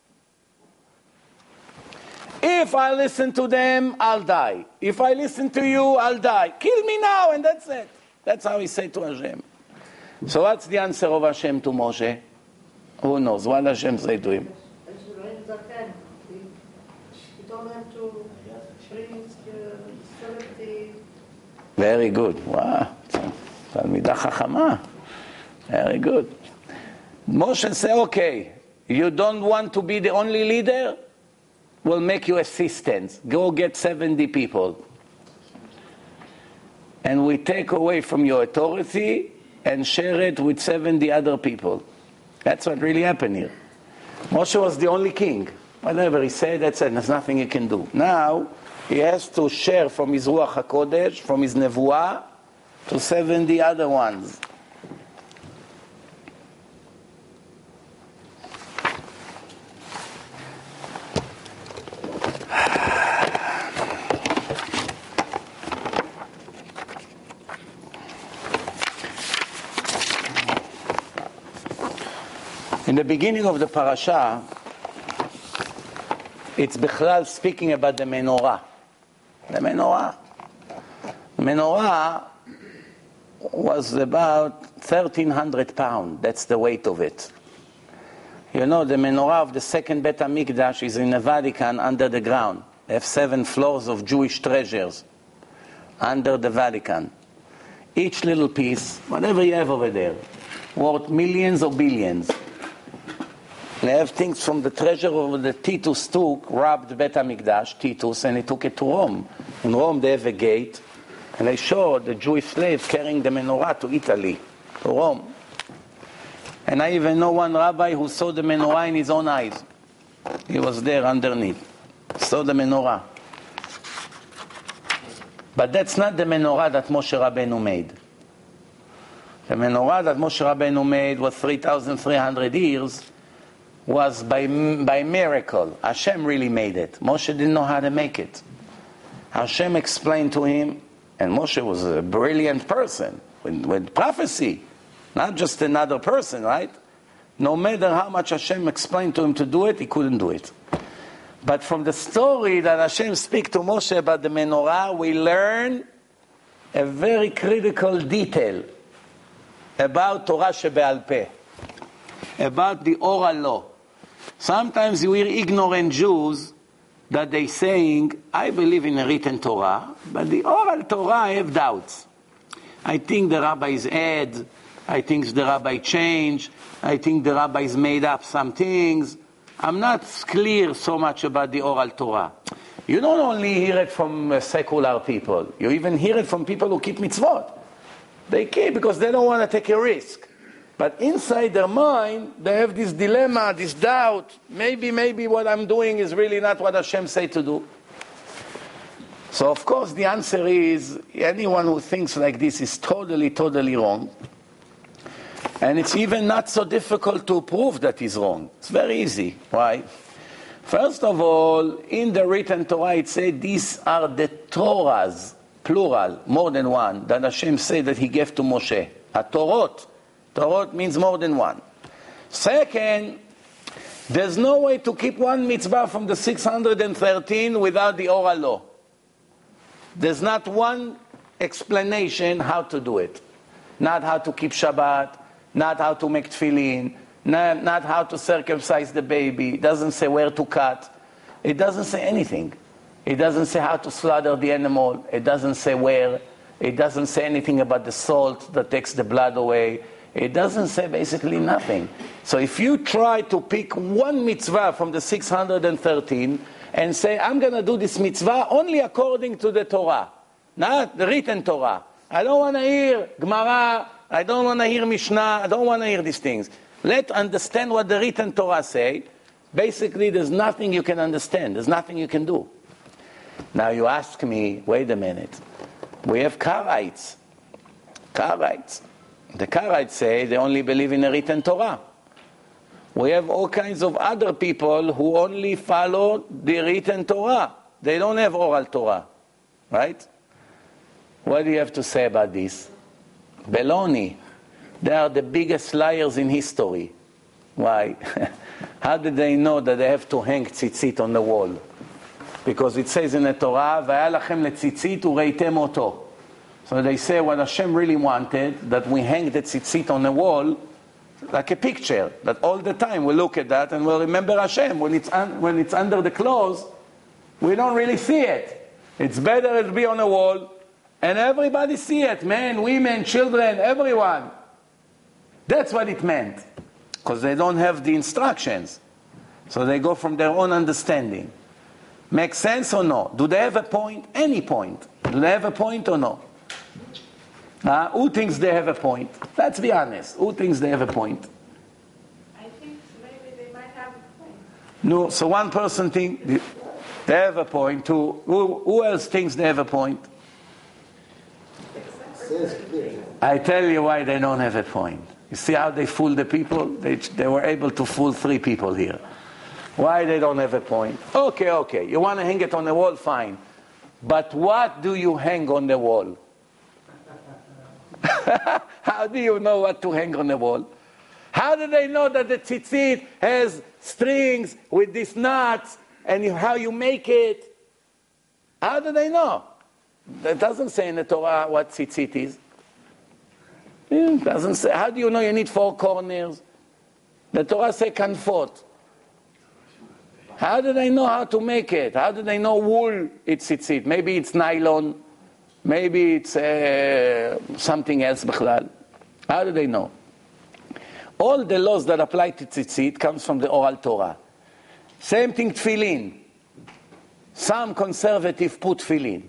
S1: If I listen to them, I'll die. If I listen to you, I'll die. Kill me now, and that's it. That's how he said to Hashem. So what's the answer of Hashem to Moshe? Who knows? What Hashem say to him?
S3: He told him to bring 70.
S1: Very good. Wow. תלמידה חכמה. Very good. Moshe say, okay, you don't want to be the only leader? We'll make you assistants. Go get 70 people. And we take away from your authority and share it with 70 other people. That's what really happened here. Moshe was the only king. Whatever he said, that's it. There's nothing he can do. Now, he has to share from his Ruach HaKodesh, from his Nevuah, to 70 other ones. In the beginning of the parasha, it's Bechlal speaking about the menorah. The menorah. The menorah was about 1,300 pounds. That's the weight of it. You know, the menorah of the second Bet HaMikdash is in the Vatican under the ground. They have 7 floors of Jewish treasures under the Vatican. Each little piece, whatever you have over there, worth millions or billions. They have things from the treasure of the Titus took, robbed Bet HaMikdash, Titus, and he took it to Rome. In Rome they have a gate, and they showed the Jewish slaves carrying the menorah to Italy, to Rome. And I even know one rabbi who saw the menorah in his own eyes. He was there underneath, saw the menorah. But that's not the menorah that Moshe Rabbeinu made. The menorah that Moshe Rabbeinu made was 3,300 years, was by miracle. Hashem really made it. Moshe didn't know how to make it. Hashem explained to him, and Moshe was a brilliant person with prophecy, not just another person, right? No matter how much Hashem explained to him to do it, he couldn't do it. But from the story that Hashem speaks to Moshe about the menorah, we learn a very critical detail about Torah Shebe'al Peh, about the oral law. Sometimes you hear ignorant Jews that they saying, I believe in a written Torah, but the oral Torah I have doubts. I think the rabbis add, I think the rabbi changed, I think the rabbis made up some things. I'm not clear so much about the oral Torah. You don't only hear it from secular people. You even hear it from people who keep mitzvot. They keep because they don't want to take a risk. But inside their mind, they have this dilemma, this doubt. Maybe what I'm doing is really not what Hashem said to do. So of course the answer is, anyone who thinks like this is totally wrong. And it's even not so difficult to prove that he's wrong. It's very easy. Why? First of all, in the written Torah it said these are the Torahs, plural, more than one, that Hashem said that he gave to Moshe. A Torot. Torot means more than one. Second, there's no way to keep one mitzvah from the 613 without the oral law. There's not one explanation how to do it. Not how to keep Shabbat, not how to make tefillin, not how to circumcise the baby. It doesn't say where to cut. It doesn't say anything. It doesn't say how to slaughter the animal. It doesn't say where. It doesn't say anything about the salt that takes the blood away. It doesn't say basically nothing. So if you try to pick one mitzvah from the 613 and say, I'm going to do this mitzvah only according to the Torah, not the written Torah. I don't want to hear Gemara. I don't want to hear Mishnah. I don't want to hear these things. Let's understand what the written Torah say. Basically, there's nothing you can understand. There's nothing you can do. Now you ask me, wait a minute. We have Karaites. The Karaites say they only believe in the written Torah. We have all kinds of other people who only follow the written Torah. They don't have oral Torah. Right? What do you have to say about this? Baloney. They are the biggest liars in history. Why? How did they know that they have to hang tzitzit on the wall? Because it says in the Torah, וَهَيَا لَكَمْ לَتzitzit וَرَأَيْتَمْ אותו. So they say what Hashem really wanted, that we hang the tzitzit on the wall like a picture, that all the time we look at that and we'll remember Hashem. When it's under the clothes, we don't really see it. It's better to be on a wall and everybody see it, men, women, children, everyone. That's what it meant, because they don't have the instructions. So they go from their own understanding. Make sense or no? Do they have a point? Any point. Do they have a point or no? Who thinks they have a point? Let's be honest. Who thinks they have a point?
S3: I think maybe they might have a point.
S1: No, so one person thinks they have a point. Two, who else thinks they have a point? I tell you why they don't have a point. You see how they fool the people? They were able to fool 3 people here. Why they don't have a point? Okay. You want to hang it on the wall? Fine. But what do you hang on the wall? How do you know what to hang on the wall? How do they know that the tzitzit has strings with these knots and how you make it? How do they know? That doesn't say in the Torah what tzitzit is. It doesn't say. How do you know you need 4 corners? The Torah says kanfot. How do they know how to make it? How do they know wool it's tzitzit? Maybe it's nylon. Maybe it's something else, bichlal. How do they know? All the laws that apply to tzitzit comes from the oral Torah. Same thing tefillin. Some conservative put tefillin.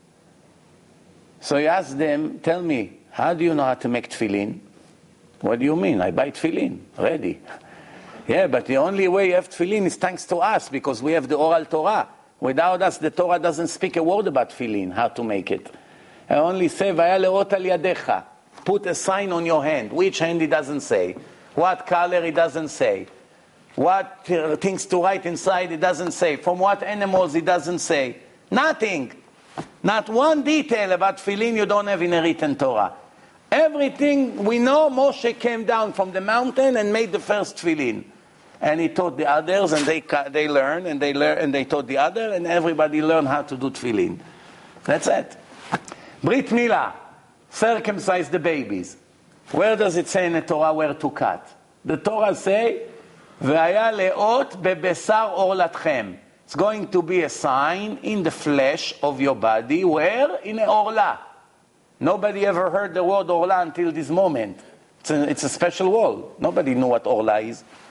S1: So you ask them, tell me, how do you know how to make tefillin? What do you mean? I buy tefillin, ready. Yeah, but the only way you have tefillin is thanks to us, because we have the oral Torah. Without us, the Torah doesn't speak a word about tefillin, how to make it. I only say, "Vaya leot al yadecha." Put a sign on your hand. Which hand it doesn't say. What color it doesn't say. What things to write inside it doesn't say. From what animals it doesn't say. Nothing. Not one detail about tefillin you don't have in a written Torah. Everything we know, Moshe came down from the mountain and made the first tefillin. And he taught the others, and they learned, and they taught the other, and everybody learned how to do tefillin. That's it. Brit Milah, circumcise the babies. Where does it say in the Torah where to cut? The Torah say, "V'haya leot bebesar orlatchem." It's going to be a sign in the flesh of your body. Where? In a orla. Nobody ever heard the word orla until this moment. It's a special word. Nobody knew what orla is.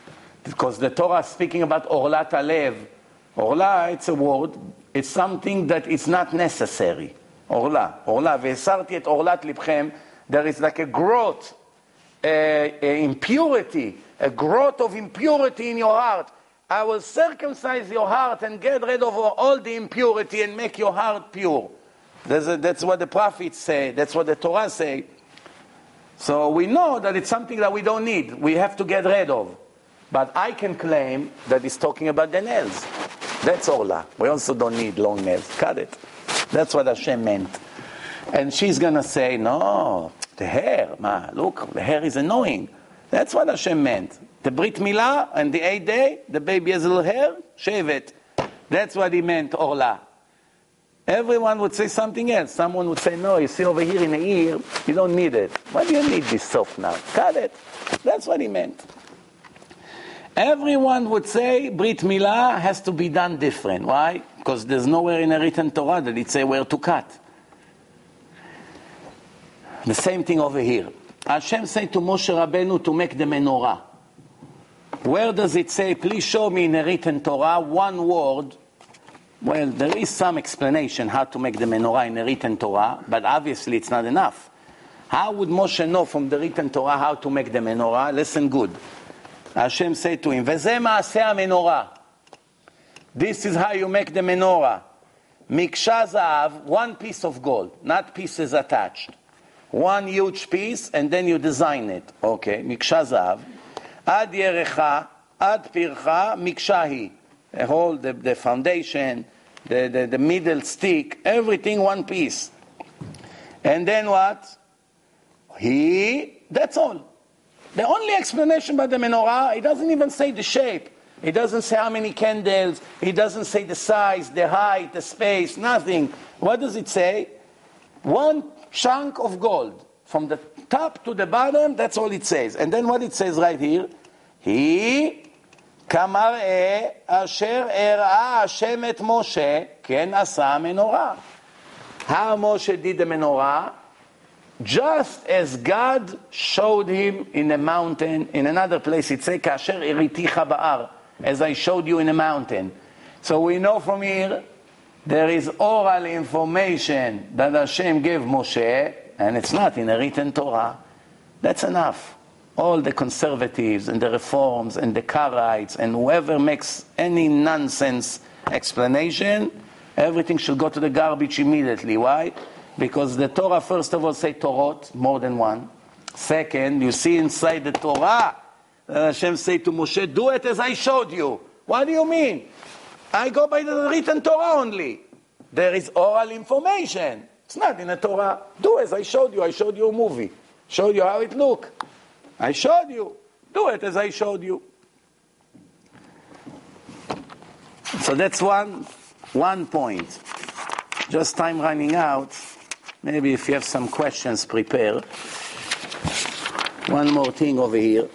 S1: Because the Torah is speaking about Orlat Alev. Orla, it's a word, it's something that is not necessary. Orla. Ve'esarti et orlat libchem. There is like a growth, impurity, a growth of impurity in your heart. I will circumcise your heart and get rid of all the impurity and make your heart pure. That's what the prophets say. That's what the Torah say. So we know that it's something that we don't need. We have to get rid of. But I can claim that it's talking about the nails. That's Orla. We also don't need long nails. Cut it. That's what Hashem meant. And she's going to say, no, the hair. Look, the hair is annoying. That's what Hashem meant. The Brit Milah and the 8th day, the baby has a little hair, shave it. That's what he meant, Orla. Everyone would say something else. Someone would say, no, you see over here in the ear, you don't need it. Why do you need this soft now? Cut it. That's what he meant. Everyone would say Brit Milah has to be done different. Why? Because there's nowhere in a written Torah that it says where to cut. The same thing over here. Hashem said to Moshe Rabbeinu to make the menorah. Where does it say, please show me in a written Torah one word? Well, there is some explanation how to make the menorah in a written Torah, but obviously it's not enough. How would Moshe know from the written Torah how to make the menorah? Listen good. Hashem said to him, V'zeh ma'aseh menorah. This is how you make the menorah. Miksha zahav, one piece of gold, not pieces attached. One huge piece, and then you design it. Okay, Miksha zahav. Ad yerecha, ad pircha, mikshahi. The whole, the foundation, the middle stick, everything one piece. And then what? That's all. The only explanation by the menorah, it doesn't even say the shape. It doesn't say how many candles. It doesn't say the size, the height, the space, nothing. What does it say? One chunk of gold. From the top to the bottom, that's all it says. And then what it says right here? כמראה אשר הראה השם את משה, כן עשה המנורה. How Moshe did the menorah? Just as God showed him in a mountain. In another place it says, כאשר הראיתיך בהר, as I showed you in a mountain. So we know from here, there is oral information that Hashem gave Moshe, and it's not in a written Torah. That's enough. All the conservatives and the reforms and the Karaites and whoever makes any nonsense explanation, everything should go to the garbage immediately. Why? Because the Torah, first of all, say Torot, more than one. Second, you see inside the Torah, Hashem say to Moshe, do it as I showed you. What do you mean? I go by the written Torah only. There is oral information. It's not in the Torah. Do as I showed you. I showed you a movie. Showed you how it looked. I showed you. Do it as I showed you. So that's one point. Just time running out. Maybe if you have some questions, prepare. One more thing over here.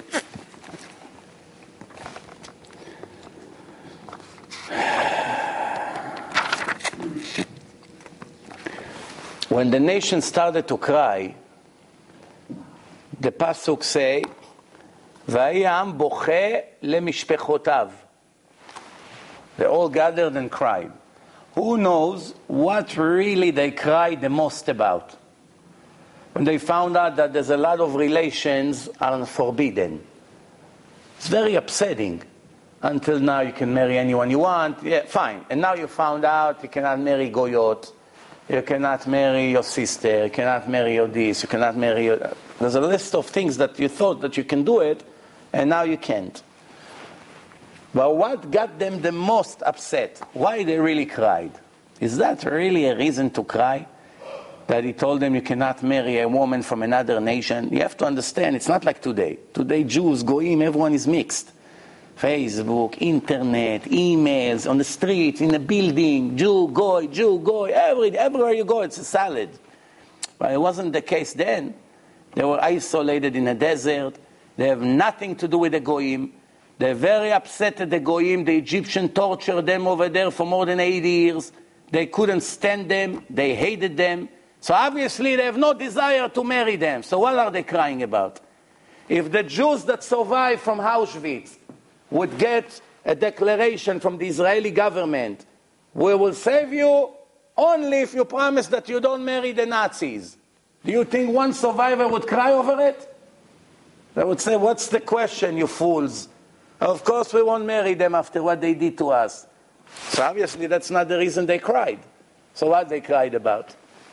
S1: When the nation started to cry, the pasuk say, "Va'yi ha'am boche lemishpechotav." They all gathered and cried. Who knows what really they cried the most about? When they found out that there's a lot of relations are forbidden. It's very upsetting. Until now you can marry anyone you want. Yeah, fine. And now you found out you cannot marry goyot. You cannot marry your sister. You cannot marry your this. You cannot marry your... There's a list of things that you thought that you can do it, and now you can't. But what got them the most upset? Why they really cried? Is that really a reason to cry? That he told them you cannot marry a woman from another nation? You have to understand, it's not like today. Today Jews, Goyim, everyone is mixed. Facebook, internet, emails, on the street, in a building, Jew, Goy, everywhere you go, it's a salad. But it wasn't the case then. They were isolated in a desert. They have nothing to do with the Goyim. They're very upset at the Goyim. The Egyptians tortured them over there for more than 80 years. They couldn't stand them. They hated them. So obviously they have no desire to marry them. So what are they crying about? If the Jews that survived from Auschwitz would get a declaration from the Israeli government, we will save you only if you promise that you don't marry the Nazis, do you think one survivor would cry over it? They would say, what's the question, you fools? Of course we won't marry them after what they did to us. So obviously that's not the reason they cried. So what they cried about?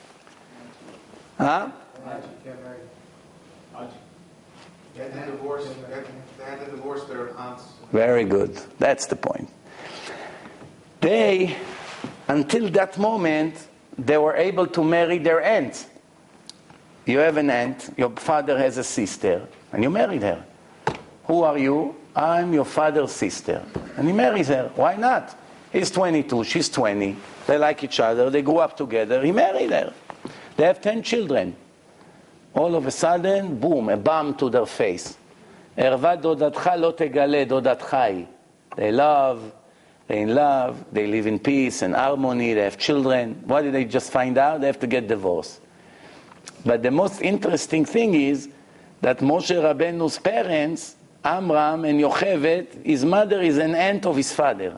S1: Huh?
S2: They had to divorce. They had to divorce their aunts.
S1: Very good. That's the point. They, until that moment, they were able to marry their aunt. You have an aunt, your father has a sister, and you married her. Who are you? I'm your father's sister. And he marries her. Why not? He's 22, she's 20. They like each other, they grew up together, he married her. They have 10 children. All of a sudden, boom, a bomb to their face. Erva dodatcha lo tegale dodatchai. They love, they're in love, they live in peace and harmony, they have children. What did they just find out? They have to get divorced. But the most interesting thing is that Moshe Rabbeinu's parents, Amram and Yocheved, his mother is an aunt of his father.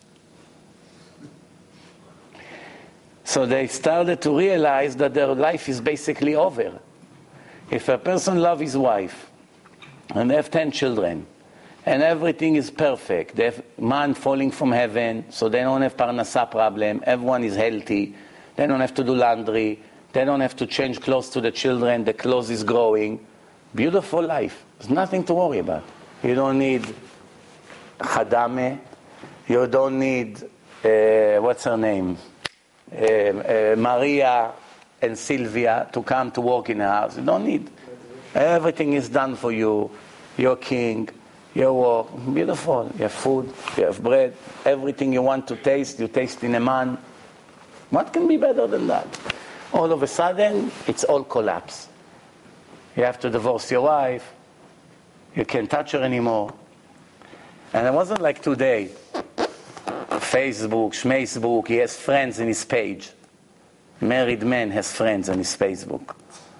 S1: So they started to realize that their life is basically over. If a person loves his wife, and they have 10 children, and everything is perfect, they have man falling from heaven, so they don't have parnasa problem, everyone is healthy, they don't have to do laundry, they don't have to change clothes to the children, the clothes is growing. Beautiful life. There's nothing to worry about. You don't need Hadame, you don't need, what's her name? Maria and Sylvia to come to work in the house. You don't need. Everything is done for you. You're king. You work. Beautiful. You have food. You have bread. Everything you want to taste, you taste in a man. What can be better than that? All of a sudden, it's all collapse. You have to divorce your wife. You can't touch her anymore. And it wasn't like today. Facebook, Schmacebook, he has friends in his page. Married man has friends on his Facebook.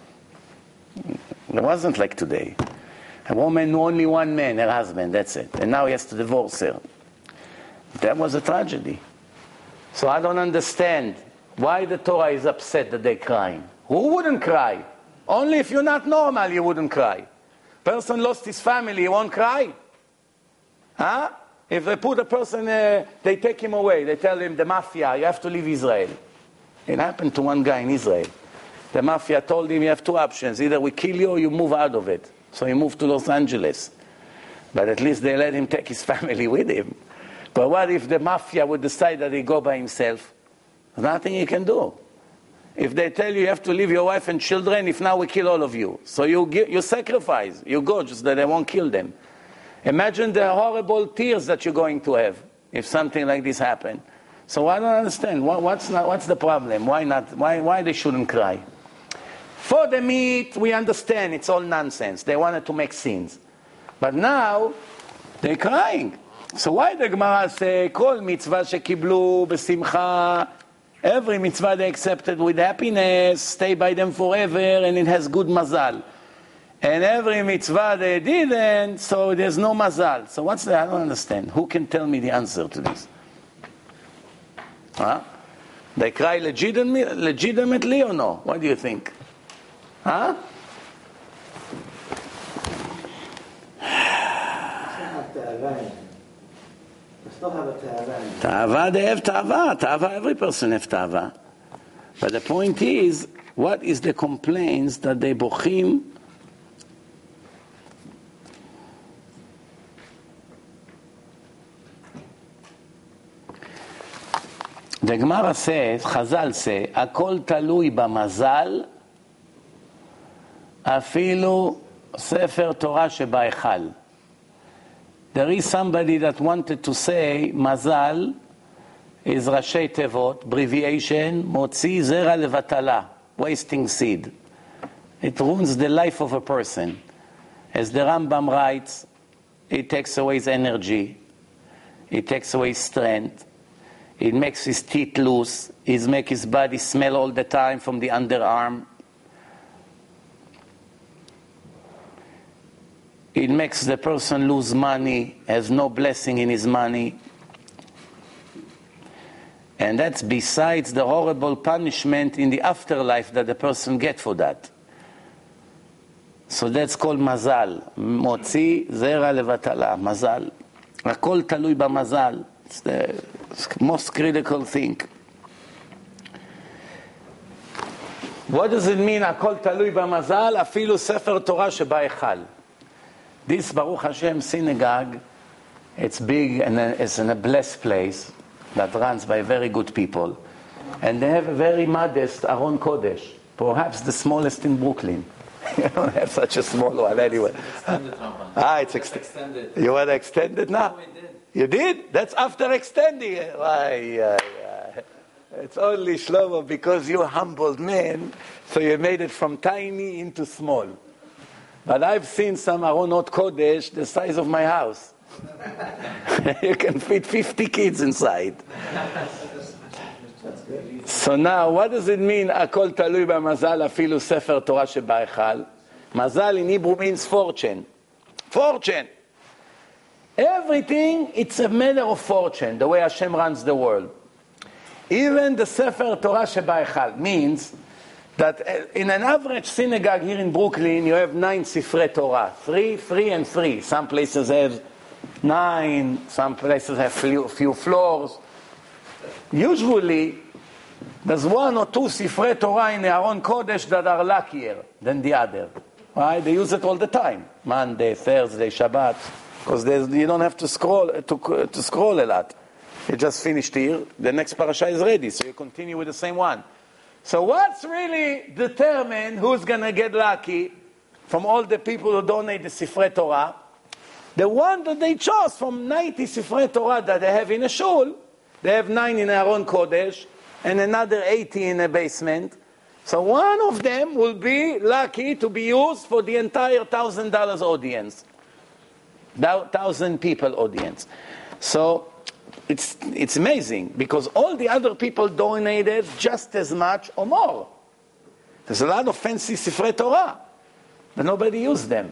S1: It wasn't like today. A woman knew only one man, her husband, that's it. And now he has to divorce her. That was a tragedy. So I don't understand why the Torah is upset that they're crying. Who wouldn't cry? Only if you're not normal, you wouldn't cry. Person lost his family, he won't cry? Huh? If they put a person, they take him away. They tell him, the mafia, you have to leave Israel. It happened to one guy in Israel. The mafia told him, you have two options. Either we kill you or you move out of it. So he moved to Los Angeles. But at least they let him take his family with him. But what if the mafia would decide that he go by himself? There's nothing he can do. If they tell you have to leave your wife and children, if now we kill all of you. So you sacrifice. You go just that they won't kill them. Imagine the horrible tears that you're going to have if something like this happened. So I don't understand. What's the problem? Why not? Why they shouldn't cry? For the meat, we understand. It's all nonsense. They wanted to make scenes. But now, they're crying. So why the Gemara say, Kol mitzvah shekiblu besimcha, every mitzvah they accepted with happiness, stay by them forever, and it has good mazal. And every mitzvah they didn't, so there's no mazal. So what's that? I don't understand. Who can tell me the answer to this? Huh? They cry legitimately or no? What do you think? Huh? Ta'ava, they have ta'ava. Ta'ava, every person has ta'ava. But the point is, what is the complaints that they bochim? The Gemara says, Chazal say, Akol talui b'mazal, afilu sefer Torah sheba'echal. There is somebody that wanted to say, mazal is Rashi Tevot, abbreviation, motzi zera levatala, wasting seed. It ruins the life of a person. As the Rambam writes, it takes away his energy, it takes away his strength, it makes his teeth loose, it makes his body smell all the time from the underarm. It makes the person lose money, has no blessing in his money. And that's besides the horrible punishment in the afterlife that the person gets for that. So that's called mazal. Motzi zera levatala, mazal. Hakol talui b'mazal. It's the most critical thing. What does it mean, hakol talui b'mazal? Afilu sefer Torah sheba'echal. This Baruch Hashem synagogue, it's big and it's in a blessed place that runs by very good people. And they have a very modest Aron Kodesh, perhaps the smallest in Brooklyn. You don't have such a small one anyway. It's extended. You want to extend it now?
S4: No, we did.
S1: You did? That's after extending it. Why? It's only Shlomo because you're a humbled man, so you made it from tiny into small. But I've seen some Aronot Kodesh the size of my house. You can fit 50 kids inside. So now, what does it mean, Akol talui b'mazal afilu sefer Torah sheba'echal? Mazal in Hebrew means fortune. Fortune. Everything, it's a matter of fortune, the way Hashem runs the world. Even the sefer Torah sheba'echal means that in an average synagogue here in Brooklyn, you have 9 sifrei Torah. 3, 3, and 3. Some places have 9, some places have few floors. Usually, there's 1 or 2 sifrei Torah in the Aron Kodesh that are luckier than the other. Right? They use it all the time. Monday, Thursday, Shabbat. Because you don't have to scroll to scroll a lot. You just finished here. The next parasha is ready, so you continue with the same one. So what's really determined who's going to get lucky from all the people who donate the Sifrei Torah? The one that they chose from 90 Sifrei Torah that they have in a shul, they have 9 in Aron Kodesh, and another 80 in a basement. So one of them will be lucky to be used for the entire $1,000 audience. 1,000 people audience. So it's amazing because all the other people donated just as much or more. There's a lot of fancy Sifrei Torah, but nobody used them.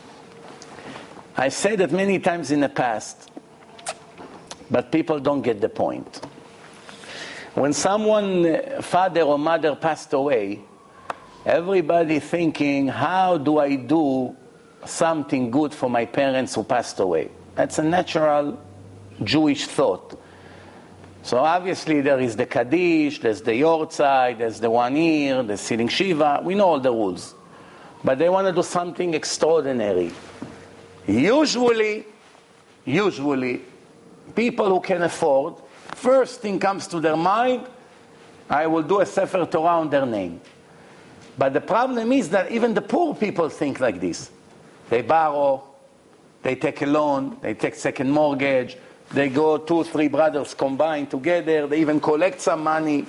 S1: I said it many times in the past, but people don't get the point. When someone, father or mother, passed away, everybody thinking, how do I do something good for my parents who passed away? That's a natural Jewish thought. So obviously there is the Kaddish, there's the Yortzeit, there's the 1 year, the sitting Shiva. We know all the rules. But they want to do something extraordinary. Usually, people who can afford, first thing comes to their mind, I will do a Sefer Torah on their name. But the problem is that even the poor people think like this. They borrow, they take a loan, they take second mortgage, they go 2 or 3 brothers combined together, they even collect some money.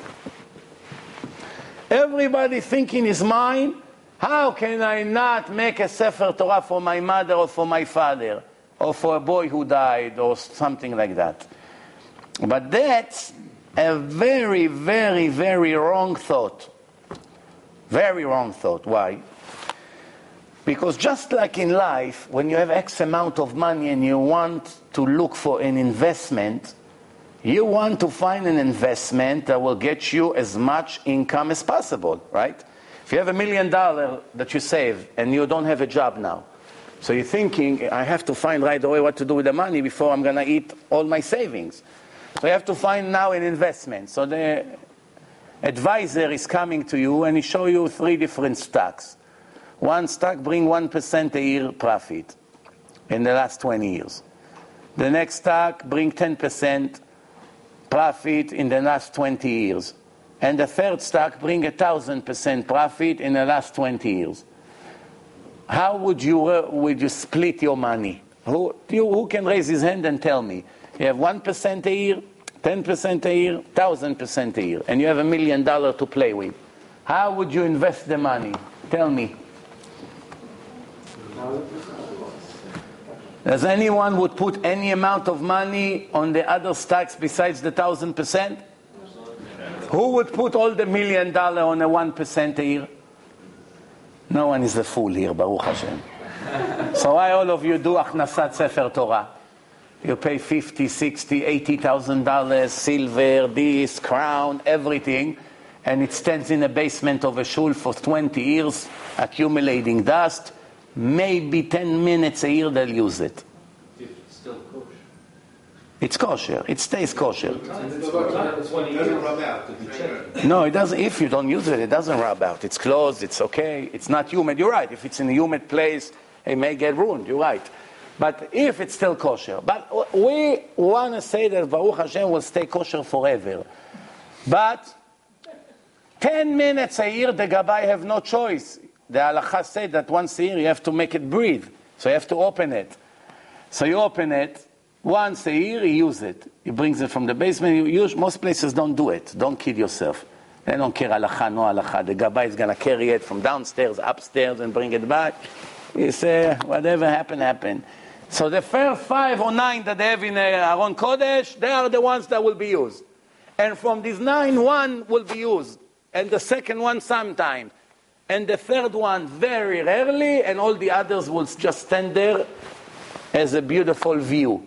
S1: Everybody think in his mind, how can I not make a Sefer Torah for my mother or for my father, or for a boy who died, or something like that. But that's a very, very, very wrong thought. Very wrong thought. Why? Because just like in life, when you have X amount of money and you want to look for an investment, you want to find an investment that will get you as much income as possible, right? If you have $1 million that you save and you don't have a job now, so you're thinking, I have to find right away what to do with the money before I'm going to eat all my savings. So you have to find now an investment. So the advisor is coming to you and he show you 3 different stocks. One stock bring 1% a year profit in the last 20 years. The next stock bring 10% profit in the last 20 years. And the third stock bring 1,000% profit in the last 20 years. How would you split your money? Who can raise his hand and tell me? You have 1% a year, 10% a year, 1,000% a year, and you have $1 million to play with. How would you invest the money? Tell me. Does anyone would put any amount of money on the other stocks besides the 1,000%? Who would put all the $1 million on a 1% a year? No one is a fool here, Baruch Hashem. So why all of you do Achnasat Sefer Torah? You pay $50,000, $60,000, $80,000, silver, this, crown, everything, and it stands in the basement of a shul for 20 years, accumulating dust. Maybe 10 minutes a year they'll use it.
S4: It's still kosher.
S1: It's kosher. It stays kosher.
S2: It doesn't rub out.
S1: No, it doesn't. If you don't use it, it doesn't rub out. It's closed. It's okay. It's not humid. You're right. If it's in a humid place, it may get ruined. You're right. But if it's still kosher. But we want to say that Baruch Hashem will stay kosher forever. But 10 minutes a year, the Gabbai have no choice. The halacha said that once a year you have to make it breathe. So you have to open it. So you open it. Once a year, he uses it. He brings it from the basement. Most places don't do it. Don't kid yourself. They don't care halacha, no halacha. The Gabbai is going to carry it from downstairs, upstairs, and bring it back. He say, whatever happened. So the first 5 or 9 that they have in Aron Kodesh, they are the ones that will be used. And from these 9, 1 will be used. And the second one sometime. And the third one very rarely, and all the others will just stand there as a beautiful view.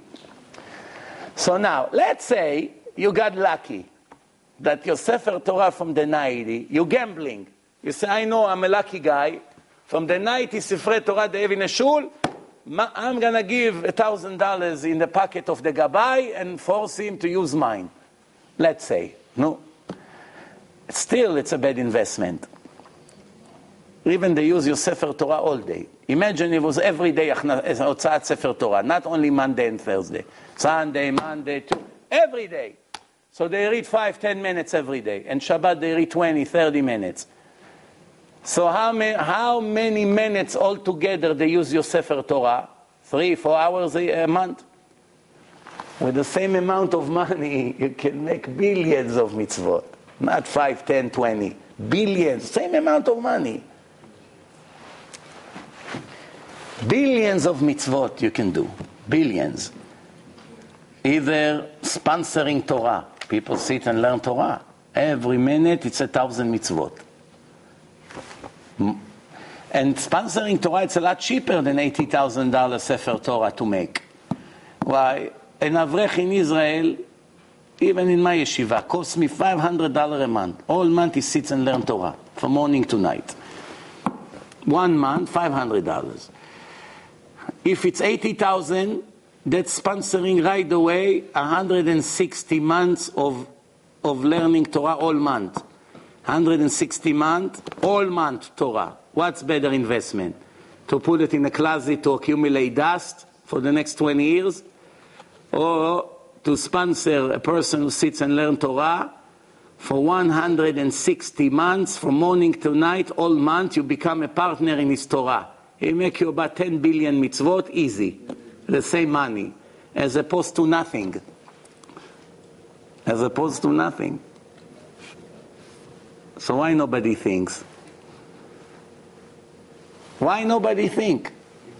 S1: So now, let's say you got lucky that your Sefer Torah from the 90, you're gambling. You say, I know I'm a lucky guy. From the 90 Sifrei Torah they have in a shul, I'm going to give $1,000 in the pocket of the Gabbai and force him to use mine. Let's say. No. Still, it's a bad investment. Even they use your Sefer Torah all day. Imagine it was every day Hotzat Sefer Torah, not only Monday and Thursday. Sunday, Monday, every day. So they read 5-10 minutes every day. And Shabbat they read 20-30 minutes. So how many minutes altogether they use your Sefer Torah? 3-4 hours a month? With the same amount of money, you can make billions of mitzvot. Not 5, 10, 20. Billions. Same amount of money. Billions of mitzvot you can do. Billions. Either sponsoring Torah. People sit and learn Torah. Every minute it's 1,000 mitzvot. And sponsoring Torah, it's a lot cheaper than $80,000 Sefer Torah to make. Why? An avrech in Israel, even in my yeshiva, costs me $500 a month. All month he sits and learns Torah, from morning to night. 1 month, $500. If it's 80,000, that's sponsoring right away 160 months of learning Torah all month. 160 months, all month Torah. What's better investment? To put it in a closet to accumulate dust for the next 20 years? Or to sponsor a person who sits and learns Torah for 160 months, from morning to night, all month, you become a partner in his Torah. He make you about 10 billion mitzvot, easy. The same money. As opposed to nothing. As opposed to nothing. So why nobody thinks? Why nobody think?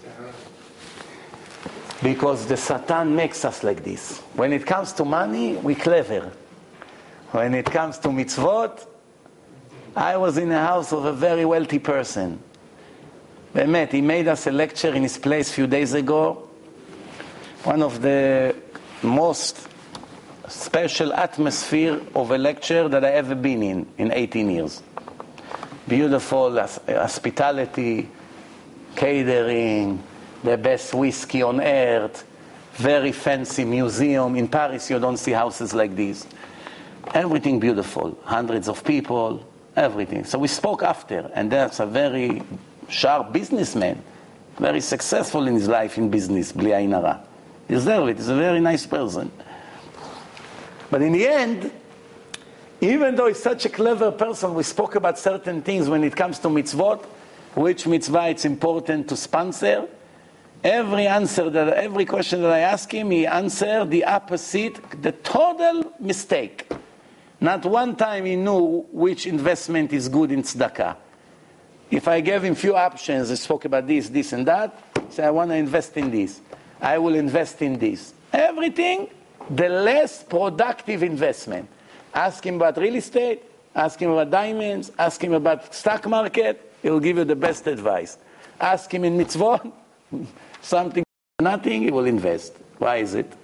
S1: Because the Satan makes us like this. When it comes to money, we clever. When it comes to mitzvot, I was in a house of a very wealthy person. He made us a lecture in his place a few days ago. One of the most special atmosphere of a lecture that I ever been in 18 years. Beautiful hospitality, catering, the best whiskey on earth, very fancy museum. In Paris you don't see houses like this. Everything beautiful, hundreds of people, everything. So we spoke after, and that's a very sharp businessman, very successful in his life in business, bli ayin hara. Deserve it, he's a very nice person. But in the end, even though he's such a clever person, we spoke about certain things when it comes to mitzvot, which mitzvah it's important to sponsor. Every question that I ask him, he answered the opposite, the total mistake. Not one time he knew which investment is good in tzedakah. If I gave him few options, I spoke about this, this and that, say I want to invest in this. I will invest in this. Everything, the less productive investment. Ask him about real estate, ask him about diamonds, ask him about stock market, he will give you the best advice. Ask him in mitzvot, Something, nothing, he will invest. Why is it?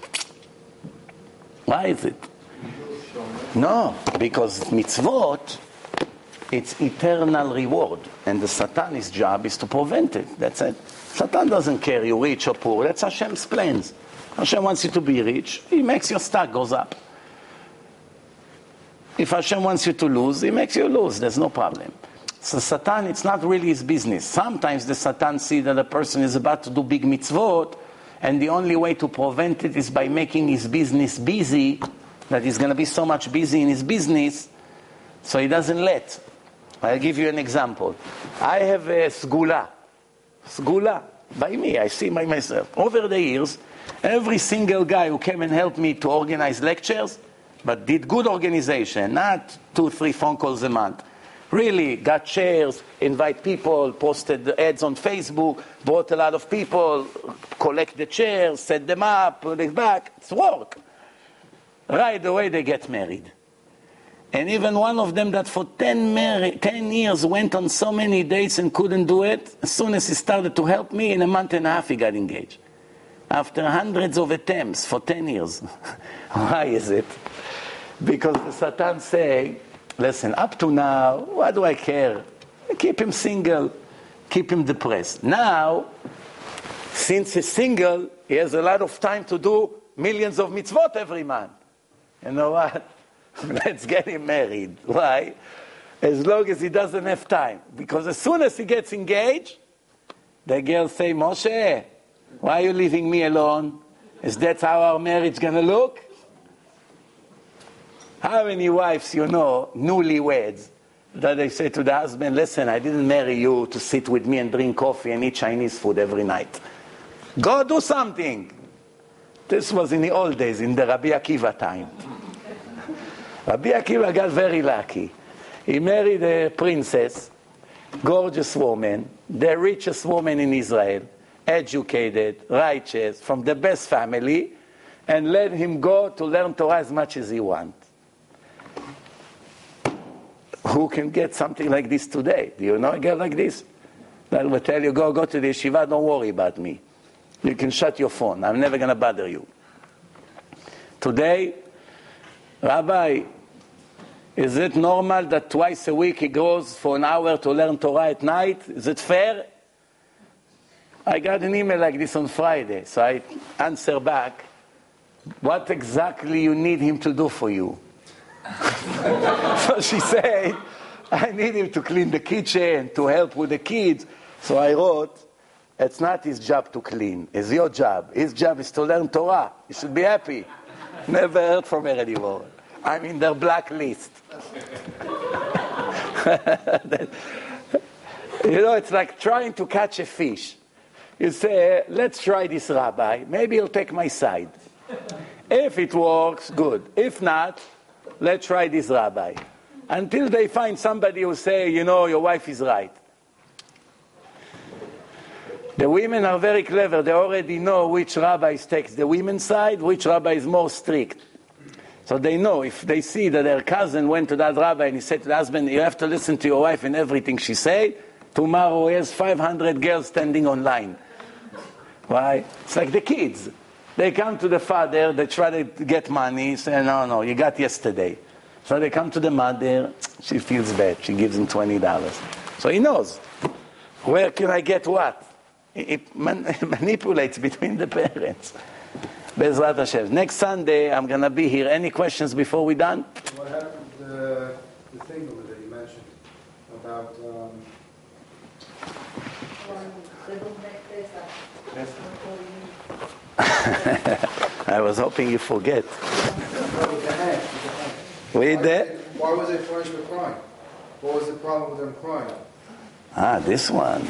S1: Why is it? No, because mitzvot, it's eternal reward. And the Satan's job is to prevent it. That's it. Satan doesn't care you rich or poor. That's Hashem's plans. Hashem wants you to be rich. He makes your stock goes up. If Hashem wants you to lose, He makes you lose. There's no problem. So Satan, it's not really his business. Sometimes the Satan sees that a person is about to do big mitzvot, and the only way to prevent it is by making his business busy, that he's going to be so much busy in his business, so he doesn't let. I'll give you an example. I have a sgula. Sgula, by me, I see by myself. Over the years, every single guy who came and helped me to organize lectures, but did good organization, not 2-3 phone calls a month. Really got chairs, invite people, posted ads on Facebook, brought a lot of people, collect the chairs, set them up, put it back. It's work. Right away they get married. And even one of them that for 10 years went on so many dates and couldn't do it, as soon as he started to help me, in a month and a half he got engaged. After hundreds of attempts for 10 years. Why is it? Because the Satan say, listen, up to now, what do I care? Keep him single, keep him depressed. Now, since he's single, he has a lot of time to do millions of mitzvot every month. You know what? Let's get him married. Why? As long as he doesn't have time. Because as soon as he gets engaged, the girls say, Moshe, why are you leaving me alone? Is that how our marriage going to look? How many wives you know, newlyweds, that they say to the husband, listen, I didn't marry you to sit with me and drink coffee and eat Chinese food every night. Go do something. This was in the old days, in the Rabbi Akiva time. Rabbi Akiva got very lucky. He married a princess, gorgeous woman, the richest woman in Israel, educated, righteous, from the best family, and let him go to learn Torah as much as he wants. Who can get something like this today? Do you know a girl like this? That will tell you, go to the yeshiva, don't worry about me. You can shut your phone, I'm never going to bother you. Today, Rabbi, is it normal that twice a week he goes for an hour to learn Torah at night? Is it fair? I got an email like this on Friday, so I answer back, what exactly you need him to do for you? So she said, I need him to clean the kitchen, to help with the kids. So I wrote, it's not his job to clean, it's your job. His job is to learn Torah. You should be happy. Never heard from her anymore. I'm in their blacklist. You know, it's like trying to catch a fish. You say, let's try this rabbi. Maybe he'll take my side. If it works, good. If not, let's try this rabbi. Until they find somebody who say, you know, your wife is right. The women are very clever. They already know which rabbi takes the women's side, which rabbi is more strict. So they know, if they see that their cousin went to that rabbi and he said to the husband, you have to listen to your wife and everything she said, tomorrow he has 500 girls standing online. Why? It's like the kids. They come to the father, they try to get money, say, no, you got yesterday. So they come to the mother, she feels bad, she gives him $20. So he knows, where can I get what? It manipulates between the parents. Bezrat Hashem. Next Sunday, I'm going to be here. Any questions before we're done?
S2: What happened to the thing that you mentioned about...
S1: I was hoping you forget. With the...
S2: Why was they punished for crying? What was the problem with them crying?
S1: This one.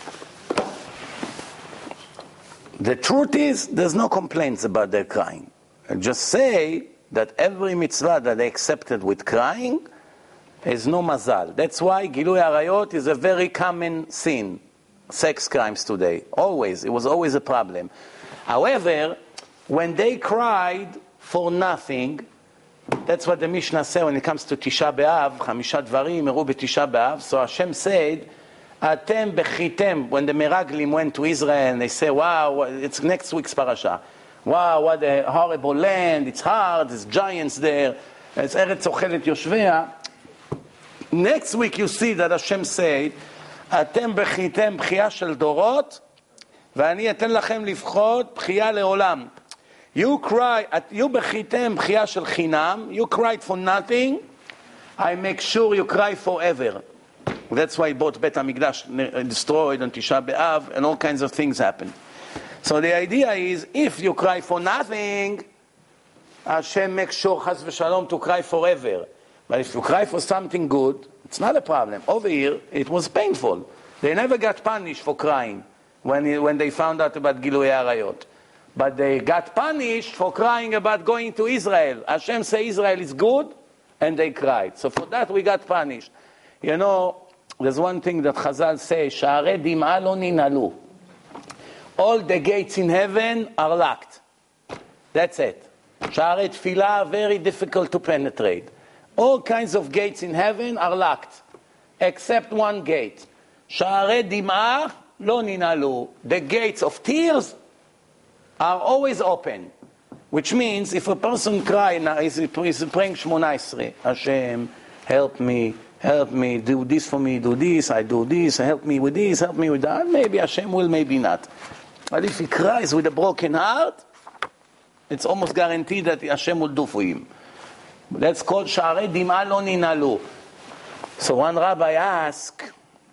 S1: The truth is, there's no complaints about their crying. I just say that every mitzvah that they accepted with crying is no mazal. That's why Gilui Arayot is a very common sin. Sex crimes today. Always. It was always a problem. However, when they cried for nothing, that's what the Mishnah said when it comes to Tisha B'Av, Chamisha Dvarim, Meru B'Tisha B'Av. So Hashem said, Atem bechitem, when the Meraglim went to Israel and they say, wow, it's next week's parasha. Wow, what a horrible land, it's hard, there's giants there, it's Eretz Ochelet Yoshvea. Next week you see that Hashem said, Atem bechitem bchia shel dorot, ואני אתן לכם לבכות בחייה לעולם. You cry, you bechitem bchia shel chinam, you cried for nothing, I make sure you cry forever. That's why both Bet HaMikdash destroyed on Tisha B'Av, and all kinds of things happened. So the idea is, if you cry for nothing, Hashem makes sure, Chas v'Shalom, to cry forever. But if you cry for something good, it's not a problem. Over here, it was painful. They never got punished for crying when they found out about Gilui Arayot. But they got punished for crying about going to Israel. Hashem said Israel is good, and they cried. So for that we got punished. You know, there's one thing that Chazal say, Sha'arei dim'a lo ninalu. All the gates in heaven are locked. That's it. Sha'arei tefillah are very difficult to penetrate. All kinds of gates in heaven are locked, except one gate. Sha'arei dim'a lo ninalu. The gates of tears are always open. Which means, if a person cries, now he's praying Shmona Esrei, Hashem, help me, do this for me, do this, I do this, help me with this, help me with that. Maybe Hashem will, maybe not. But if he cries with a broken heart, it's almost guaranteed that Hashem will do for him. That's called Sha'arei dim'a lo ninalu. So one rabbi asked,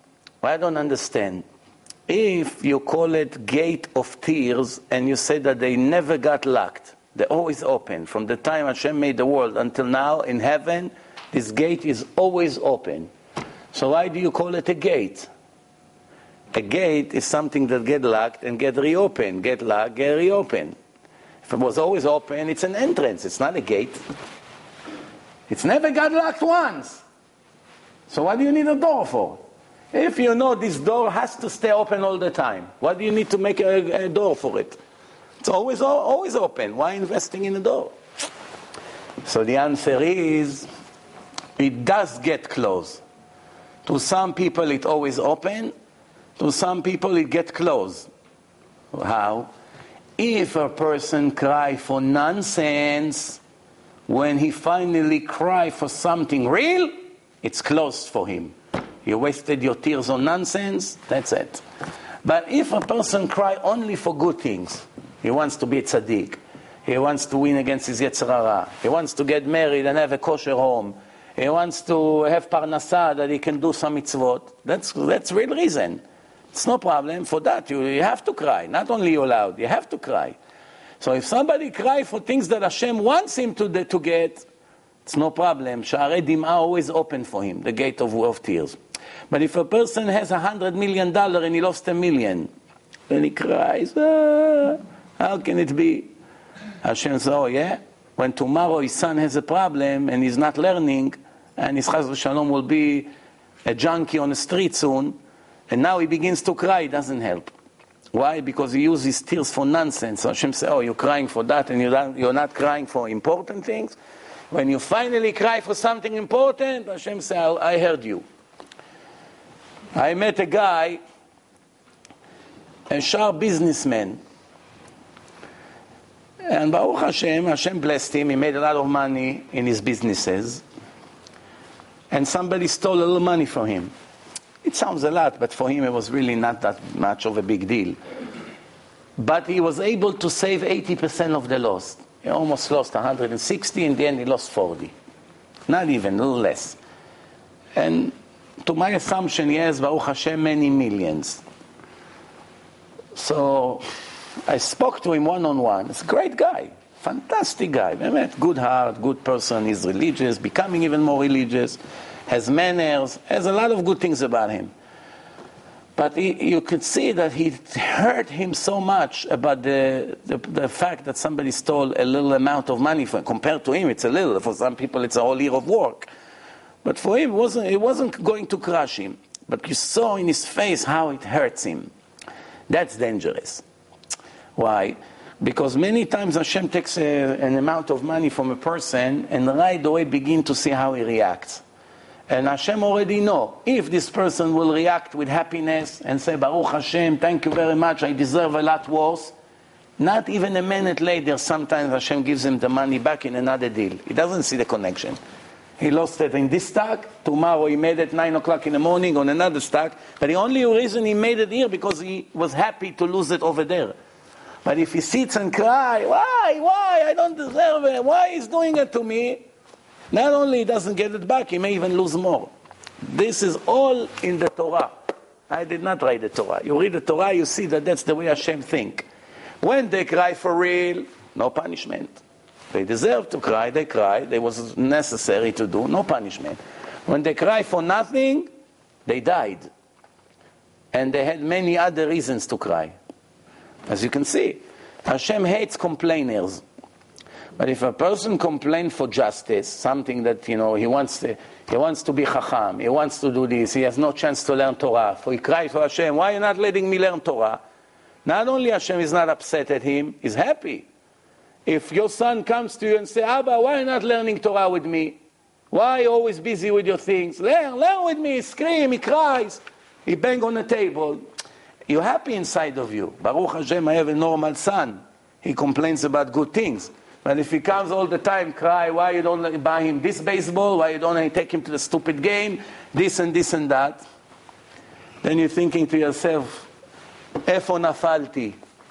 S1: I don't understand. If you call it gate of tears, and you say that they never got locked, they're always open. From the time Hashem made the world until now, in heaven, this gate is always open. So why do you call it a gate? A gate is something that get locked and get reopened. Get locked, get reopened. If it was always open, it's an entrance. It's not a gate. It's never got locked once. So what do you need a door for? If you know this door has to stay open all the time, what do you need to make a door for it? It's always open. Why investing in a door? So the answer is, it does get closed. To some people it's always open. To some people it gets closed. How? If a person cries for nonsense, when he finally cries for something real, it's closed for him. You wasted your tears on nonsense, that's it. But if a person cries only for good things, he wants to be a tzaddik, he wants to win against his Yetzer Hara, he wants to get married and have a kosher home, he wants to have parnasa that he can do some mitzvot, that's real reason. It's no problem. For that, you have to cry. Not only you allowed, you have to cry. So if somebody cries for things that Hashem wants him to get, it's no problem. Sha'arei dim'a always open for him, the gate of tears. But if a person has $100 million and he lost $1 million, then he cries, how can it be? Hashem says, oh yeah? When tomorrow his son has a problem and he's not learning, and his chas v'shalom will be a junkie on the street soon, and now he begins to cry, it doesn't help. Why? Because he uses tears for nonsense. So Hashem says, oh, you're crying for that and you're not crying for important things? When you finally cry for something important, Hashem says, I heard you. I met a guy, a sharp businessman. And Baruch Hashem blessed him. He made a lot of money in his businesses. And somebody stole a little money from him. It sounds a lot, but for him it was really not that much of a big deal. But he was able to save 80% of the loss. He almost lost 160, in the end he lost 40. Not even, a little less. And to my assumption, he has, Baruch Hashem, many millions. So I spoke to him one-on-one. He's a great guy, fantastic guy. Good heart, good person, he's religious, becoming even more religious, has manners, has a lot of good things about him. But you could see that he hurt him so much about the fact that somebody stole a little amount of money from him. Compared to him, it's a little. For some people, it's a whole year of work. But for him, it wasn't going to crush him. But you saw in his face how it hurts him. That's dangerous. Why? Because many times Hashem takes an amount of money from a person and right away begin to see how he reacts. And Hashem already know. If this person will react with happiness and say, Baruch Hashem, thank you very much, I deserve a lot worse. Not even a minute later, sometimes Hashem gives him the money back in another deal. He doesn't see the connection. He lost it in this stock. Tomorrow he made it 9 o'clock in the morning on another stock. But the only reason he made it here because he was happy to lose it over there. But if he sits and cry, why, I don't deserve it, why he's doing it to me? Not only he doesn't get it back, he may even lose more. This is all in the Torah. I did not write the Torah. You read the Torah, you see that that's the way Hashem think. When they cry for real, no punishment. They deserve to cry, they cried. It was necessary to do, no punishment. When they cry for nothing, they died. And they had many other reasons to cry. As you can see, Hashem hates complainers. But if a person complains for justice, something that, he wants to be chacham, he wants to do this, he has no chance to learn Torah. So he cries for Hashem, why are you not letting me learn Torah? Not only Hashem is not upset at him, he's happy. If your son comes to you and says, Abba, why are you not learning Torah with me? Why are you always busy with your things? Learn with me, he screams, he cries, he bangs on the table. You're happy inside of you. Baruch Hashem, I have a normal son. He complains about good things. But if he comes all the time, cry, why you don't buy him this baseball? Why you don't take him to the stupid game? This and this and that. Then you're thinking to yourself, Efo nafalti.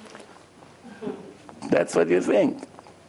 S1: That's what you think.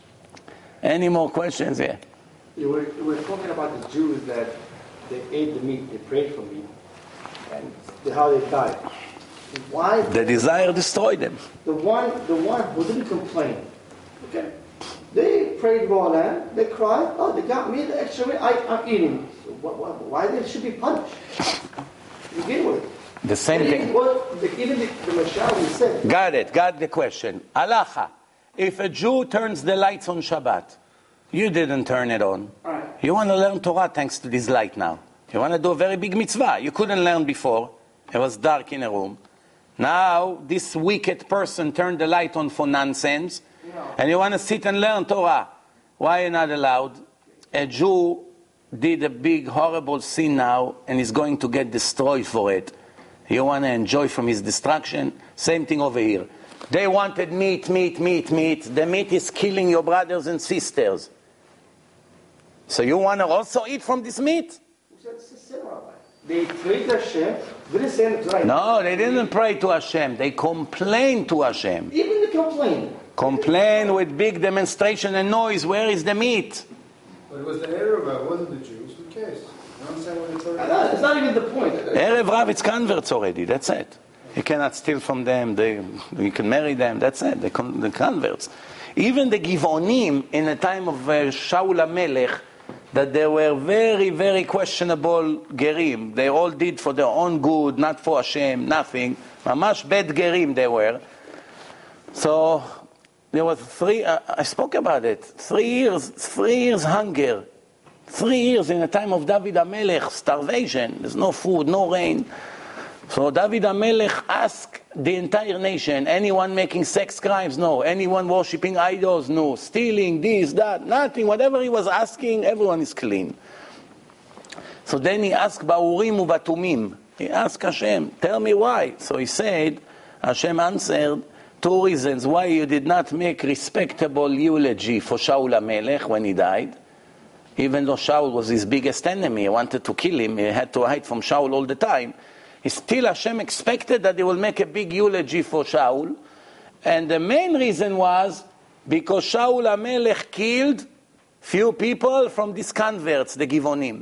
S1: Any more questions here?
S4: We're talking about the Jews that they ate the meat, they prayed for meat, and how they died. Why?
S1: The desire destroyed them.
S4: The one who didn't complain, okay? They prayed for land, they cried, oh, they got me the extra meat, I'm eating. So why they should be punished? To begin with.
S1: The same thing.
S4: Even the Mashal said.
S1: Got the question. Halacha. If a Jew turns the lights on Shabbat, you didn't turn it on.
S4: Right.
S1: You want to learn Torah thanks to this light now. You want to do a very big mitzvah. You couldn't learn before. It was dark in a room. Now, this wicked person turned the light on for nonsense. No. And you want to sit and learn Torah. Why are you not allowed? A Jew did a big, horrible sin now, and is going to get destroyed for it. You want to enjoy from his destruction? Same thing over here. They wanted meat. The meat is killing your brothers and sisters. So you want to also eat from this meat?
S4: They prayed to Hashem. Didn't say it right.
S1: No, they didn't pray to Hashem. They complained to Hashem.
S4: Even the complaint.
S1: Complain with big demonstration and noise. Where is the meat?
S2: But it was the Arab, it wasn't the Jews. Who cares? You understand what it's
S4: already? It's not even the point.
S1: Erev Rav, it's converts already. That's it. You cannot steal from them. You can marry them. That's it. The converts. Even the Givonim in the time of Shaul HaMelech, that they were very, very questionable gerim. They all did for their own good, not for Hashem, nothing. Mamash bad gerim they were. So there was I spoke about it. 3 years hunger. 3 years in the time of David HaMelech, starvation. There's no food, no rain. So David HaMelech asked the entire nation, anyone making sex crimes? No. Anyone worshipping idols? No. Stealing, this, that, nothing. Whatever he was asking, everyone is clean. So then he asked Ba'urim u'Batumim. He asked Hashem, tell me why. So he said, Hashem answered, 2 reasons why you did not make respectable eulogy for Shaul HaMelech when he died. Even though Shaul was his biggest enemy, he wanted to kill him, he had to hide from Shaul all the time. Still Hashem expected that they will make a big eulogy for Shaul. And the main reason was because Shaul HaMelech killed few people from these converts, the Givonim.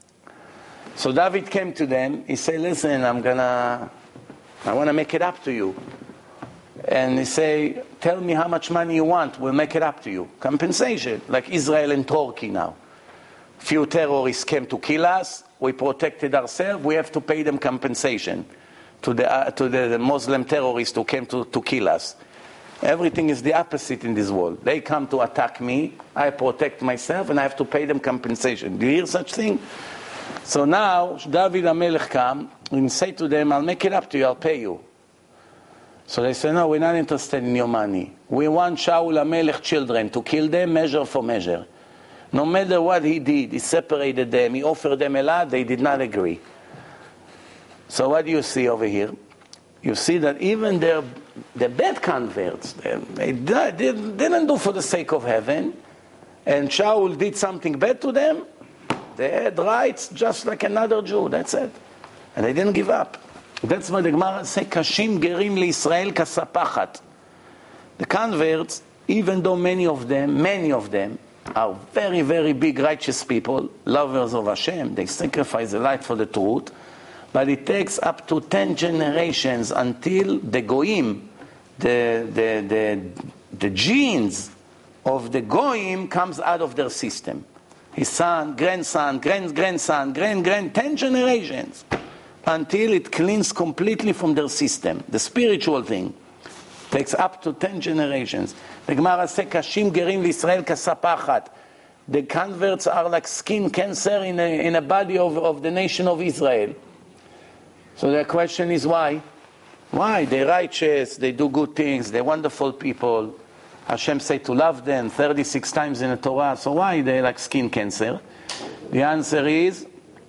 S1: So David came to them. He said, listen, I want to make it up to you. And he said, tell me how much money you want. We'll make it up to you. Compensation, like Israel and Turkey now. Few terrorists came to kill us. We protected ourselves. We have to pay them compensation to the Muslim terrorists who came to kill us. Everything is the opposite in this world. They come to attack me. I protect myself, and I have to pay them compensation. Do you hear such thing? So now David HaMelech come and say to them, I'll make it up to you. I'll pay you. So they say, no, we're not interested in your money. We want Shaul HaMelech children to kill them, measure for measure. No matter what he did, he separated them, he offered them a lot, they did not agree. So what do you see over here? You see that even the bad converts, they didn't do for the sake of heaven, and Shaul did something bad to them, they had rights just like another Jew, that's it. And they didn't give up. That's why the Gemara says, Kashim gerim liYisrael kasapachat. The converts, even though many of them are very, very big righteous people, lovers of Hashem, they sacrifice their life for the truth, but it takes up to 10 generations until the goyim, the genes of the goyim comes out of their system. His son, grandson, grandson, 10 generations, until it cleans completely from their system. The spiritual thing takes up to 10 generations. The Gemara says, Kashim gerim liYisrael kasapachat. The converts are like skin cancer in a body of the nation of Israel. So the question is why? Why? They're righteous, they do good things, they're wonderful people. Hashem say to love them 36 times in the Torah. So why they like skin cancer? The answer is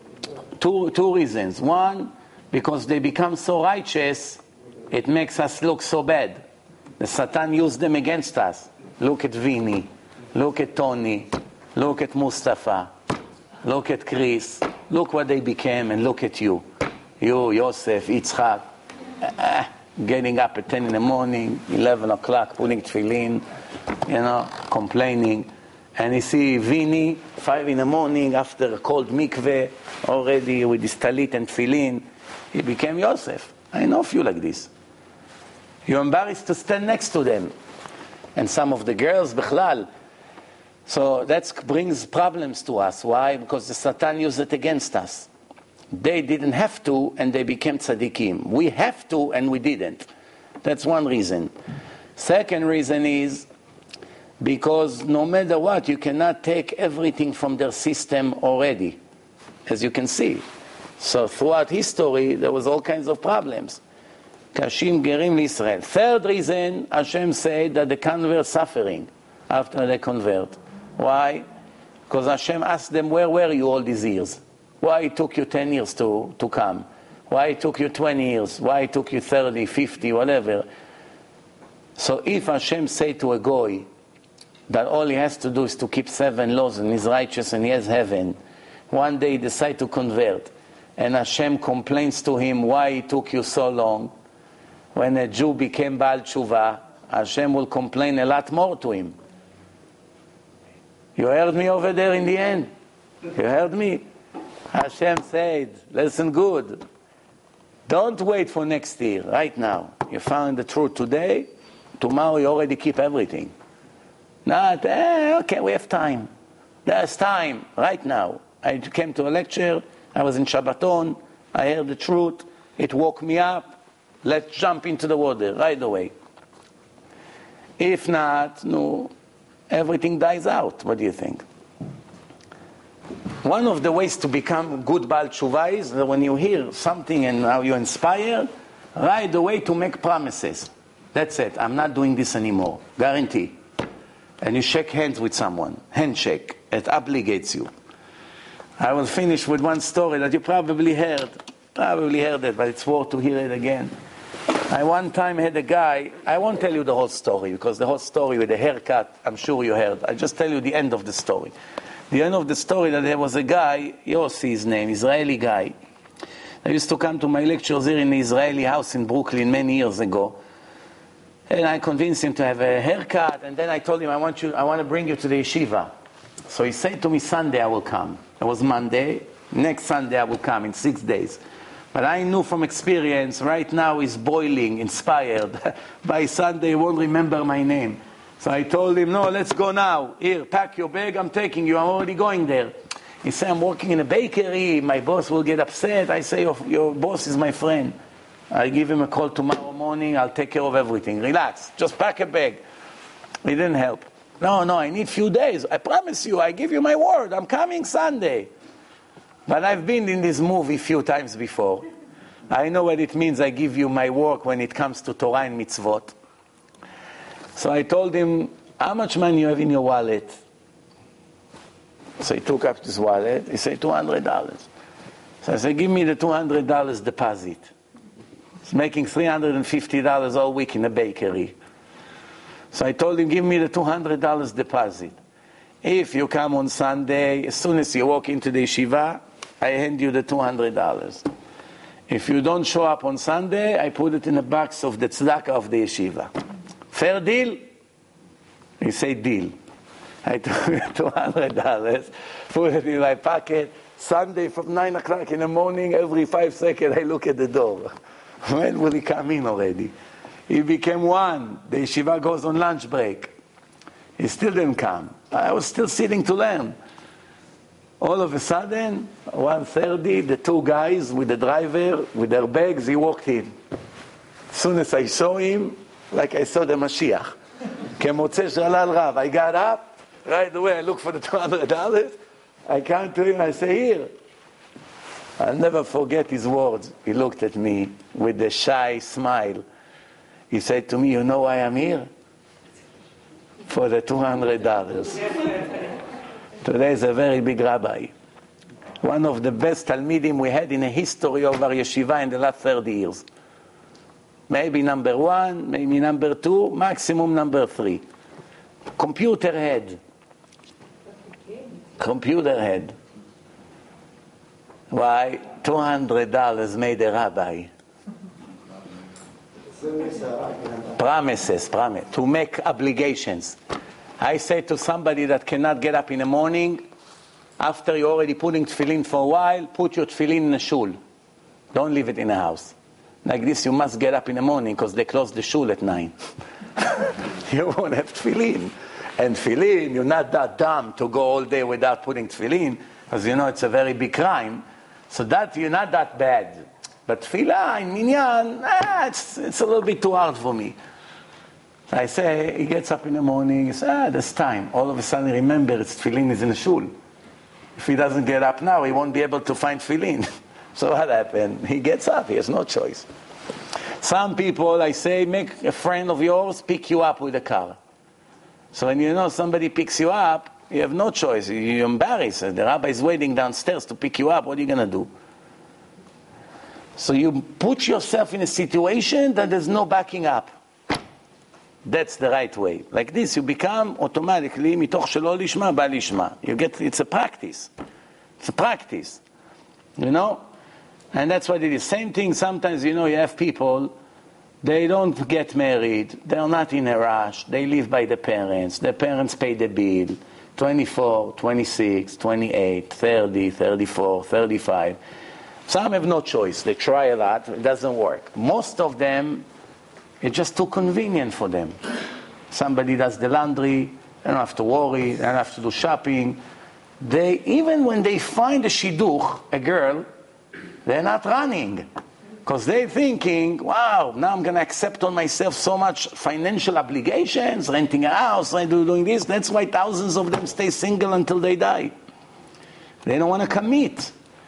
S1: two reasons. One, because they become so righteous, it makes us look so bad. The Satan used them against us. Look at Vinny, look at Tony, look at Mustafa, look at Chris, look what they became, and look at you. You, Yosef, Yitzchak, getting up at 10 in the morning, 11 o'clock, putting tefillin, complaining. And you see Vinny, 5 in the morning, after a cold mikveh, already with his talit and tefillin, he became Yosef. I know a few like this. You're embarrassed to stand next to them. And some of the girls, bichlal. So that brings problems to us. Why? Because the Satan used it against us. They didn't have to, and they became tzaddikim. We have to, and we didn't. That's one reason. Second reason is because no matter what, you cannot take everything from their system already, as you can see. So throughout history, there was all kinds of problems. Kashim gerim liYisrael. Third reason, Hashem said that the converts suffering after they convert. Why? Because Hashem asked them, where were you all these years? Why it took you 10 years to come? Why it took you 20 years? Why it took you 30, 50, whatever? So if Hashem say to a goy that all he has to do is to keep 7 laws and he's righteous and he has heaven, one day he decides to convert, and Hashem complains to him, why it took you so long? When a Jew became Baal Tshuva, Hashem will complain a lot more to him. You heard me over there in the end? You heard me? Hashem said, listen good. Don't wait for next year, right now. You found the truth today, tomorrow you already keep everything. Not, okay, we have time. There's time, right now. I came to a lecture, I was in Shabbaton, I heard the truth, it woke me up, let's jump into the water right away. If not, no, everything dies out. What do you think? One of the ways to become good Baal Tshuva is that when you hear something and how you inspire, right away to make promises. That's it. I'm not doing this anymore. Guarantee. And you shake hands with someone. Handshake. It obligates you. I will finish with one story that you probably heard. It, but it's worth to hear it again. I one time had a guy, I won't tell you the whole story, because the whole story with the haircut, I'm sure you heard. I'll just tell you the end of the story. The end of the story, that there was a guy, Yossi his name, Israeli guy. I used to come to my lectures here in the Israeli house in Brooklyn many years ago. And I convinced him to have a haircut, and then I told him, I want to bring you to the yeshiva. So he said to me, Sunday I will come. It was Monday. Next Sunday I will come in 6 days. But I knew from experience, right now he's boiling, inspired. By Sunday he won't remember my name. So I told him, no, let's go now. Here, pack your bag, I'm taking you, I'm already going there. He said, I'm working in a bakery, my boss will get upset. I say, your boss is my friend. I give him a call tomorrow morning, I'll take care of everything. Relax, just pack a bag. He didn't help. No, I need few days. I promise you, I give you my word, I'm coming Sunday. But I've been in this movie a few times before. I know what it means, I give you my work when it comes to Torah and mitzvot. So I told him, how much money you have in your wallet? So he took up his wallet. He said, $200. So I said, give me the $200 deposit. He's making $350 all week in a bakery. So I told him, give me the $200 deposit. If you come on Sunday, as soon as you walk into the yeshiva, I hand you the $200. If you don't show up on Sunday, I put it in a box of the tzedakah of the yeshiva. Fair deal? He said, deal. I took $200, put it in my pocket. Sunday from 9 o'clock in the morning, every 5 seconds, I look at the door. When will he come in already? He became 1. The yeshiva goes on lunch break. He still didn't come. I was still sitting to learn. All of a sudden, 1:30, the 2 guys with the driver, with their bags, he walked in. As soon as I saw him, like I saw the Mashiach. כמוצא שלל רב. I got up, right away I looked for the $200. I come to him, I say, here. I'll never forget his words. He looked at me with a shy smile. He said to me, you know why I'm here? For the $200. Today is a very big rabbi. One of the best Talmidim we had in the history of our yeshiva in the last 30 years. Maybe number 1, maybe number 2, maximum number 3. Computer head. Computer head. Why? $200 made a rabbi. Promises, to make obligations. I say to somebody that cannot get up in the morning, after you're already putting tefillin for a while, put your tefillin in a shul. Don't leave it in the house. Like this, you must get up in the morning because they close the shul at 9. You won't have tefillin. And tefillin, you're not that dumb to go all day without putting tefillin, because you know it's a very big crime. So that you're not that bad. But tefillah in minyan, it's a little bit too hard for me. I say, he gets up in the morning, he says, there's time. All of a sudden, remember, it's tefillin is in the shul. If he doesn't get up now, he won't be able to find tefillin. So what happened? He gets up, he has no choice. Some people, I say, make a friend of yours pick you up with a car. So when you know somebody picks you up, you have no choice. You're embarrassed. The rabbi is waiting downstairs to pick you up. What are you going to do? So you put yourself in a situation that there's no backing up. That's the right way. Like this, you become automatically, mitoch shelo lishma, ba lishma. You get, it's a practice. It's a practice. You know? And that's what it is. Same thing, sometimes, you know, you have people, they don't get married, they're not in a rush, they live by the parents pay the bill, 24, 26, 28, 30, 34, 35. Some have no choice, they try a lot, it doesn't work. Most of them, it's just too convenient for them. Somebody does the laundry, they don't have to worry, they don't have to do shopping. Even when they find a shidduch, a girl, they're not running. Because they're thinking, wow, now I'm going to accept on myself so much financial obligations, renting a house, doing this. That's why thousands of them stay single until they die. They don't want to commit.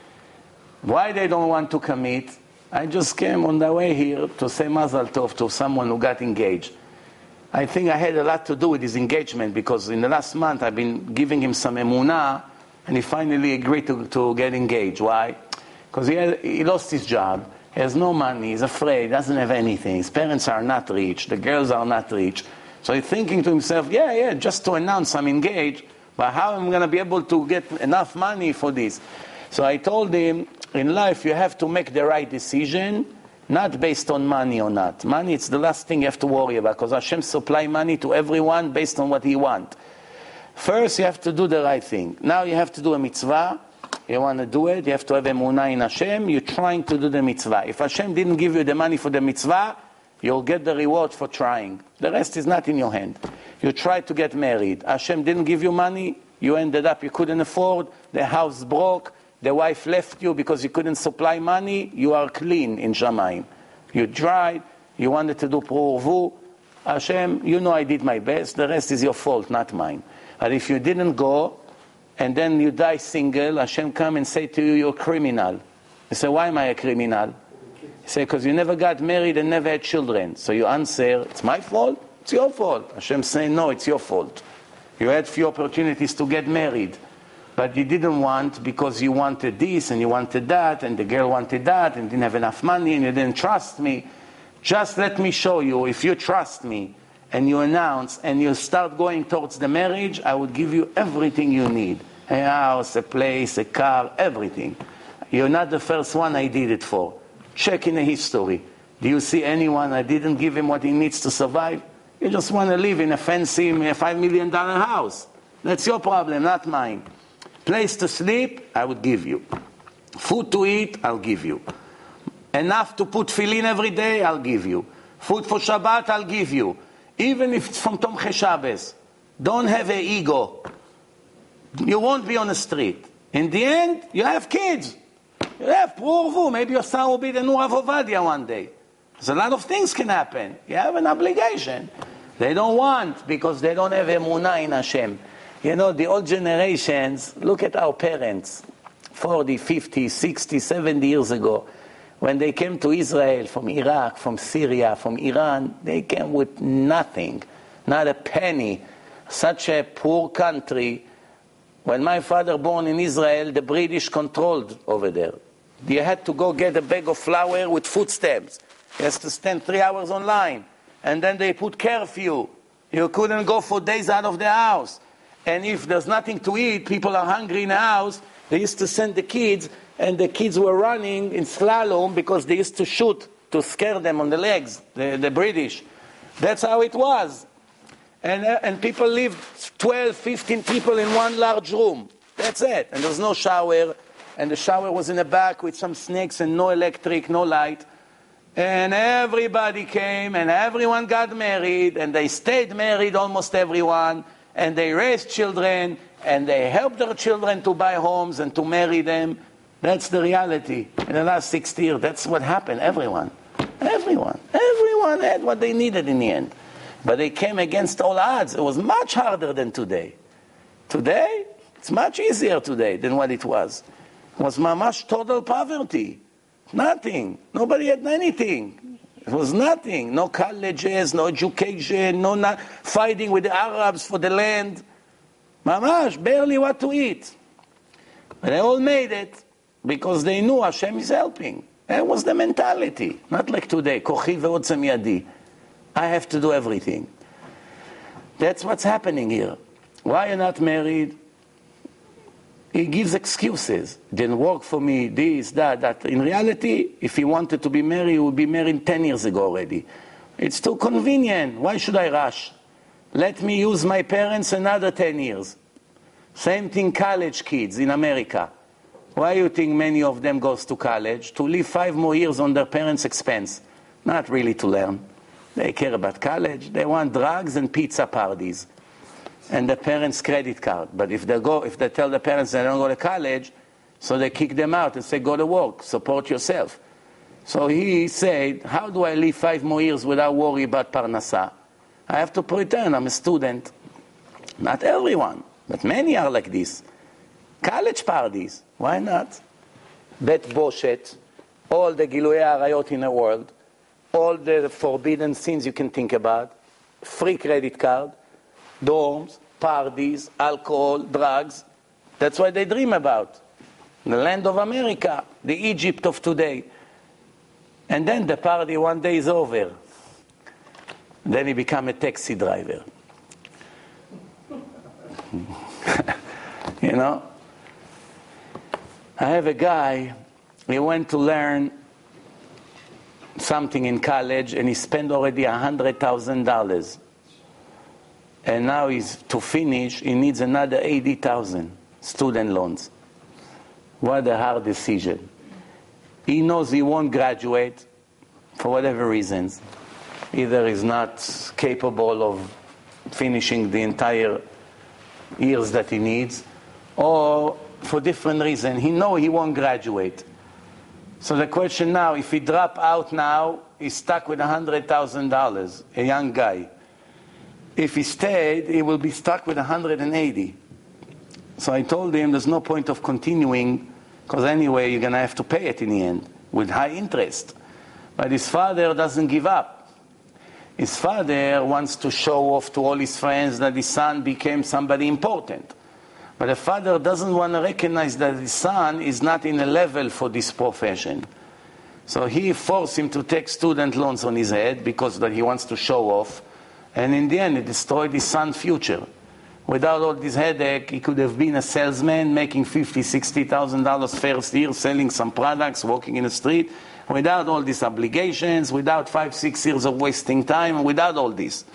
S1: Why they don't want to commit? I just came on the way here to say Mazal Tov to someone who got engaged. I think I had a lot to do with his engagement, because in the last month I've been giving him some emunah, and he finally agreed to get engaged. Why? Because he lost his job. He has no money, he's afraid, doesn't have anything. His parents are not rich, the girls are not rich. So he's thinking to himself, just to announce I'm engaged, but how am I going to be able to get enough money for this? So I told him, in life you have to make the right decision, not based on money or not. Money, it's the last thing you have to worry about, because Hashem supply money to everyone based on what He wants. First, you have to do the right thing. Now you have to do a mitzvah. You want to do it, you have to have emunah in Hashem, you're trying to do the mitzvah. If Hashem didn't give you the money for the mitzvah, you'll get the reward for trying. The rest is not in your hand. You tried to get married. Hashem didn't give you money, you ended up, you couldn't afford, the house broke, the wife left you because you couldn't supply money, you are clean in Shamayim. You tried, you wanted to do pruvu. Hashem, you know I did my best, the rest is your fault, not mine. But if you didn't go, and then you die single, Hashem come and say to you, you're a criminal. You say, why am I a criminal? You say, because you never got married and never had children. So you answer, it's my fault? It's your fault. Hashem say, no, it's your fault. You had few opportunities to get married. but you didn't want because you wanted this and you wanted that and the girl wanted that and didn't have enough money and you didn't trust me. Just let me show you. If you trust me and you announce and you start going towards the marriage, I would give you everything you need. A house, a place, a car, everything. You're not the first one I did it for. Check in the history. Do you see anyone I didn't give him what he needs to survive? You just want to live in a fancy $5 million house. That's your problem, not mine. Place to sleep, I would give you. Food to eat, I'll give you. Enough to put tefillin every day, I'll give you. Food for Shabbat, I'll give you. Even if it's from Tomchei Shabbos. Don't have an ego. You won't be on the street. In the end, you have kids. You have Purvu. Maybe your son will be the new Rav Ovadia one day. There's a lot of things can happen. You have an obligation. They don't want because they don't have emunah in Hashem. You know, the old generations, look at our parents, 40, 50, 60, 70 years ago. When they came to Israel from Iraq, from Syria, from Iran, they came with nothing, not a penny. Such a poor country. When my father born in Israel, the British controlled over there. You had to go get a bag of flour with food stamps. You had to stand 3 hours online. And then they put curfew. You couldn't go for days out of the house. And if there's nothing to eat, people are hungry in the house, they used to send the kids, and the kids were running in slalom because they used to shoot to scare them on the legs, the British. That's how it was. And people lived 12, 15 people in one large room. That's it. And there was no shower. And the shower was in the back with some snakes and no electric, no light. And everybody came and everyone got married. And they stayed married, almost everyone. And they raised children. And they helped their children to buy homes and to marry them. That's the reality. In the last 60 years, that's what happened. Everyone had what they needed in the end. But they came against all odds. It was much harder than today. Today, it's much easier today than what it was. It was much total poverty. Nothing. Nobody had anything. It was nothing. No colleges, no education, no fighting with the Arabs for the land. Mamash, barely what to eat. But they all made it because they knew Hashem is helping. That was the mentality. Not like today. Kochi ve'otzem yadi. I have to do everything. That's what's happening here. Why are you not married? He gives excuses. Didn't work for me, this, that. In reality, if he wanted to be married, he would be married 10 years ago already. It's too convenient. Why should I rush? Let me use my parents another 10 years. Same thing college kids in America. Why do you think many of them goes to college? To live 5 more years on their parents' expense. Not really to learn. They care about college. They want drugs and pizza parties. And the parents' credit card. But if they tell the parents they don't go to college, so they kick them out and say, go to work, support yourself. So he said, how do I live 5 more years without worry about Parnasa? I have to pretend I'm a student. Not everyone, but many are like this. College parties, why not? Bet Boshet, all the Gilui Arayot in the world, all the forbidden sins you can think about, free credit card, dorms, parties, alcohol, drugs. That's what they dream about. The land of America, the Egypt of today. And then the party one day is over. Then he become a taxi driver. You know? I have a guy, he went to learn something in college and he spent already $100,000. And now to finish, he needs another 80,000 student loans. What a hard decision. He knows he won't graduate for whatever reasons. Either he's not capable of finishing the entire years that he needs, or for different reasons. He knows he won't graduate. So the question now, if he drop out now, he's stuck with $100,000, a young guy. If he stayed, he will be stuck with 180. So I told him there's no point of continuing, because anyway you're going to have to pay it in the end, with high interest. But his father doesn't give up. His father wants to show off to all his friends that his son became somebody important. But the father doesn't want to recognize that his son is not in a level for this profession. So he forced him to take student loans on his head because that he wants to show off. And in the end, it destroyed his son's future. Without all this headache, he could have been a salesman making $50,000, $60,000 first year, selling some products, walking in the street. Without all these obligations, without 5-6 years of wasting time, without all this.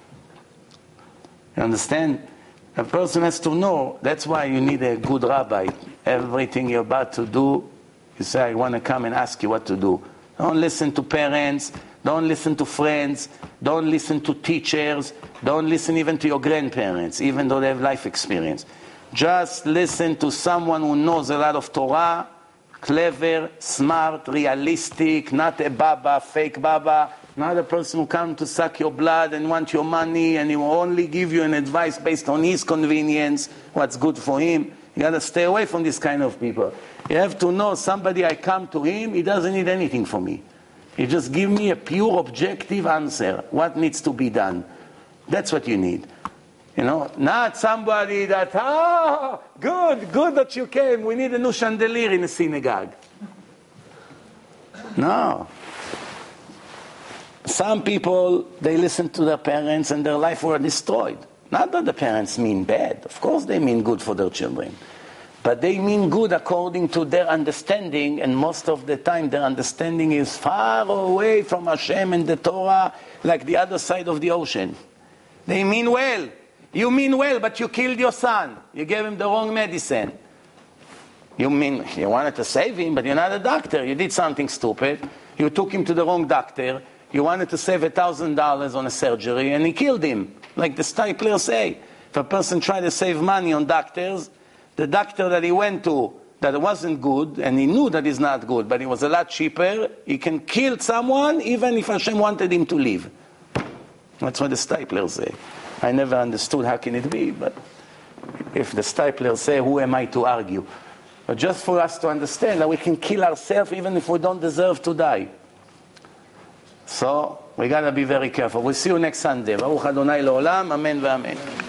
S1: You understand? A person has to know, that's why you need a good rabbi. Everything you're about to do, you say, I want to come and ask you what to do. Don't listen to parents, don't listen to friends, don't listen to teachers, don't listen even to your grandparents, even though they have life experience. Just listen to someone who knows a lot of Torah, clever, smart, realistic, not a baba, fake baba, not a person who comes to suck your blood and want your money and he will only give you an advice based on his convenience, what's good for him. You got to stay away from this kind of people. You have to know somebody, I come to him, he doesn't need anything from me. He just give me a pure objective answer, what needs to be done. That's what you need. You know, not somebody that, good that you came, we need a new chandelier in the synagogue. No. Some people, they listen to their parents and their life were destroyed. Not that the parents mean bad. Of course they mean good for their children. But they mean good according to their understanding, and most of the time their understanding is far away from Hashem and the Torah, like the other side of the ocean. They mean well. You mean well, but you killed your son. You gave him the wrong medicine. You mean you wanted to save him, but you're not a doctor. You did something stupid. You took him to the wrong doctor. You wanted to save $1,000 on a surgery, and he killed him. Like the Stipler say, if a person tried to save money on doctors, the doctor that he went to that wasn't good, and he knew that he's not good, but he was a lot cheaper, he can kill someone even if Hashem wanted him to live. That's what the Stipler say. I never understood how can it be, but if the Stipler say, who am I to argue? But just for us to understand that we can kill ourselves even if we don't deserve to die. So, we got to be very careful. We'll see you next Sunday. Baruch Adonai Le'olam. Amen ve'amen.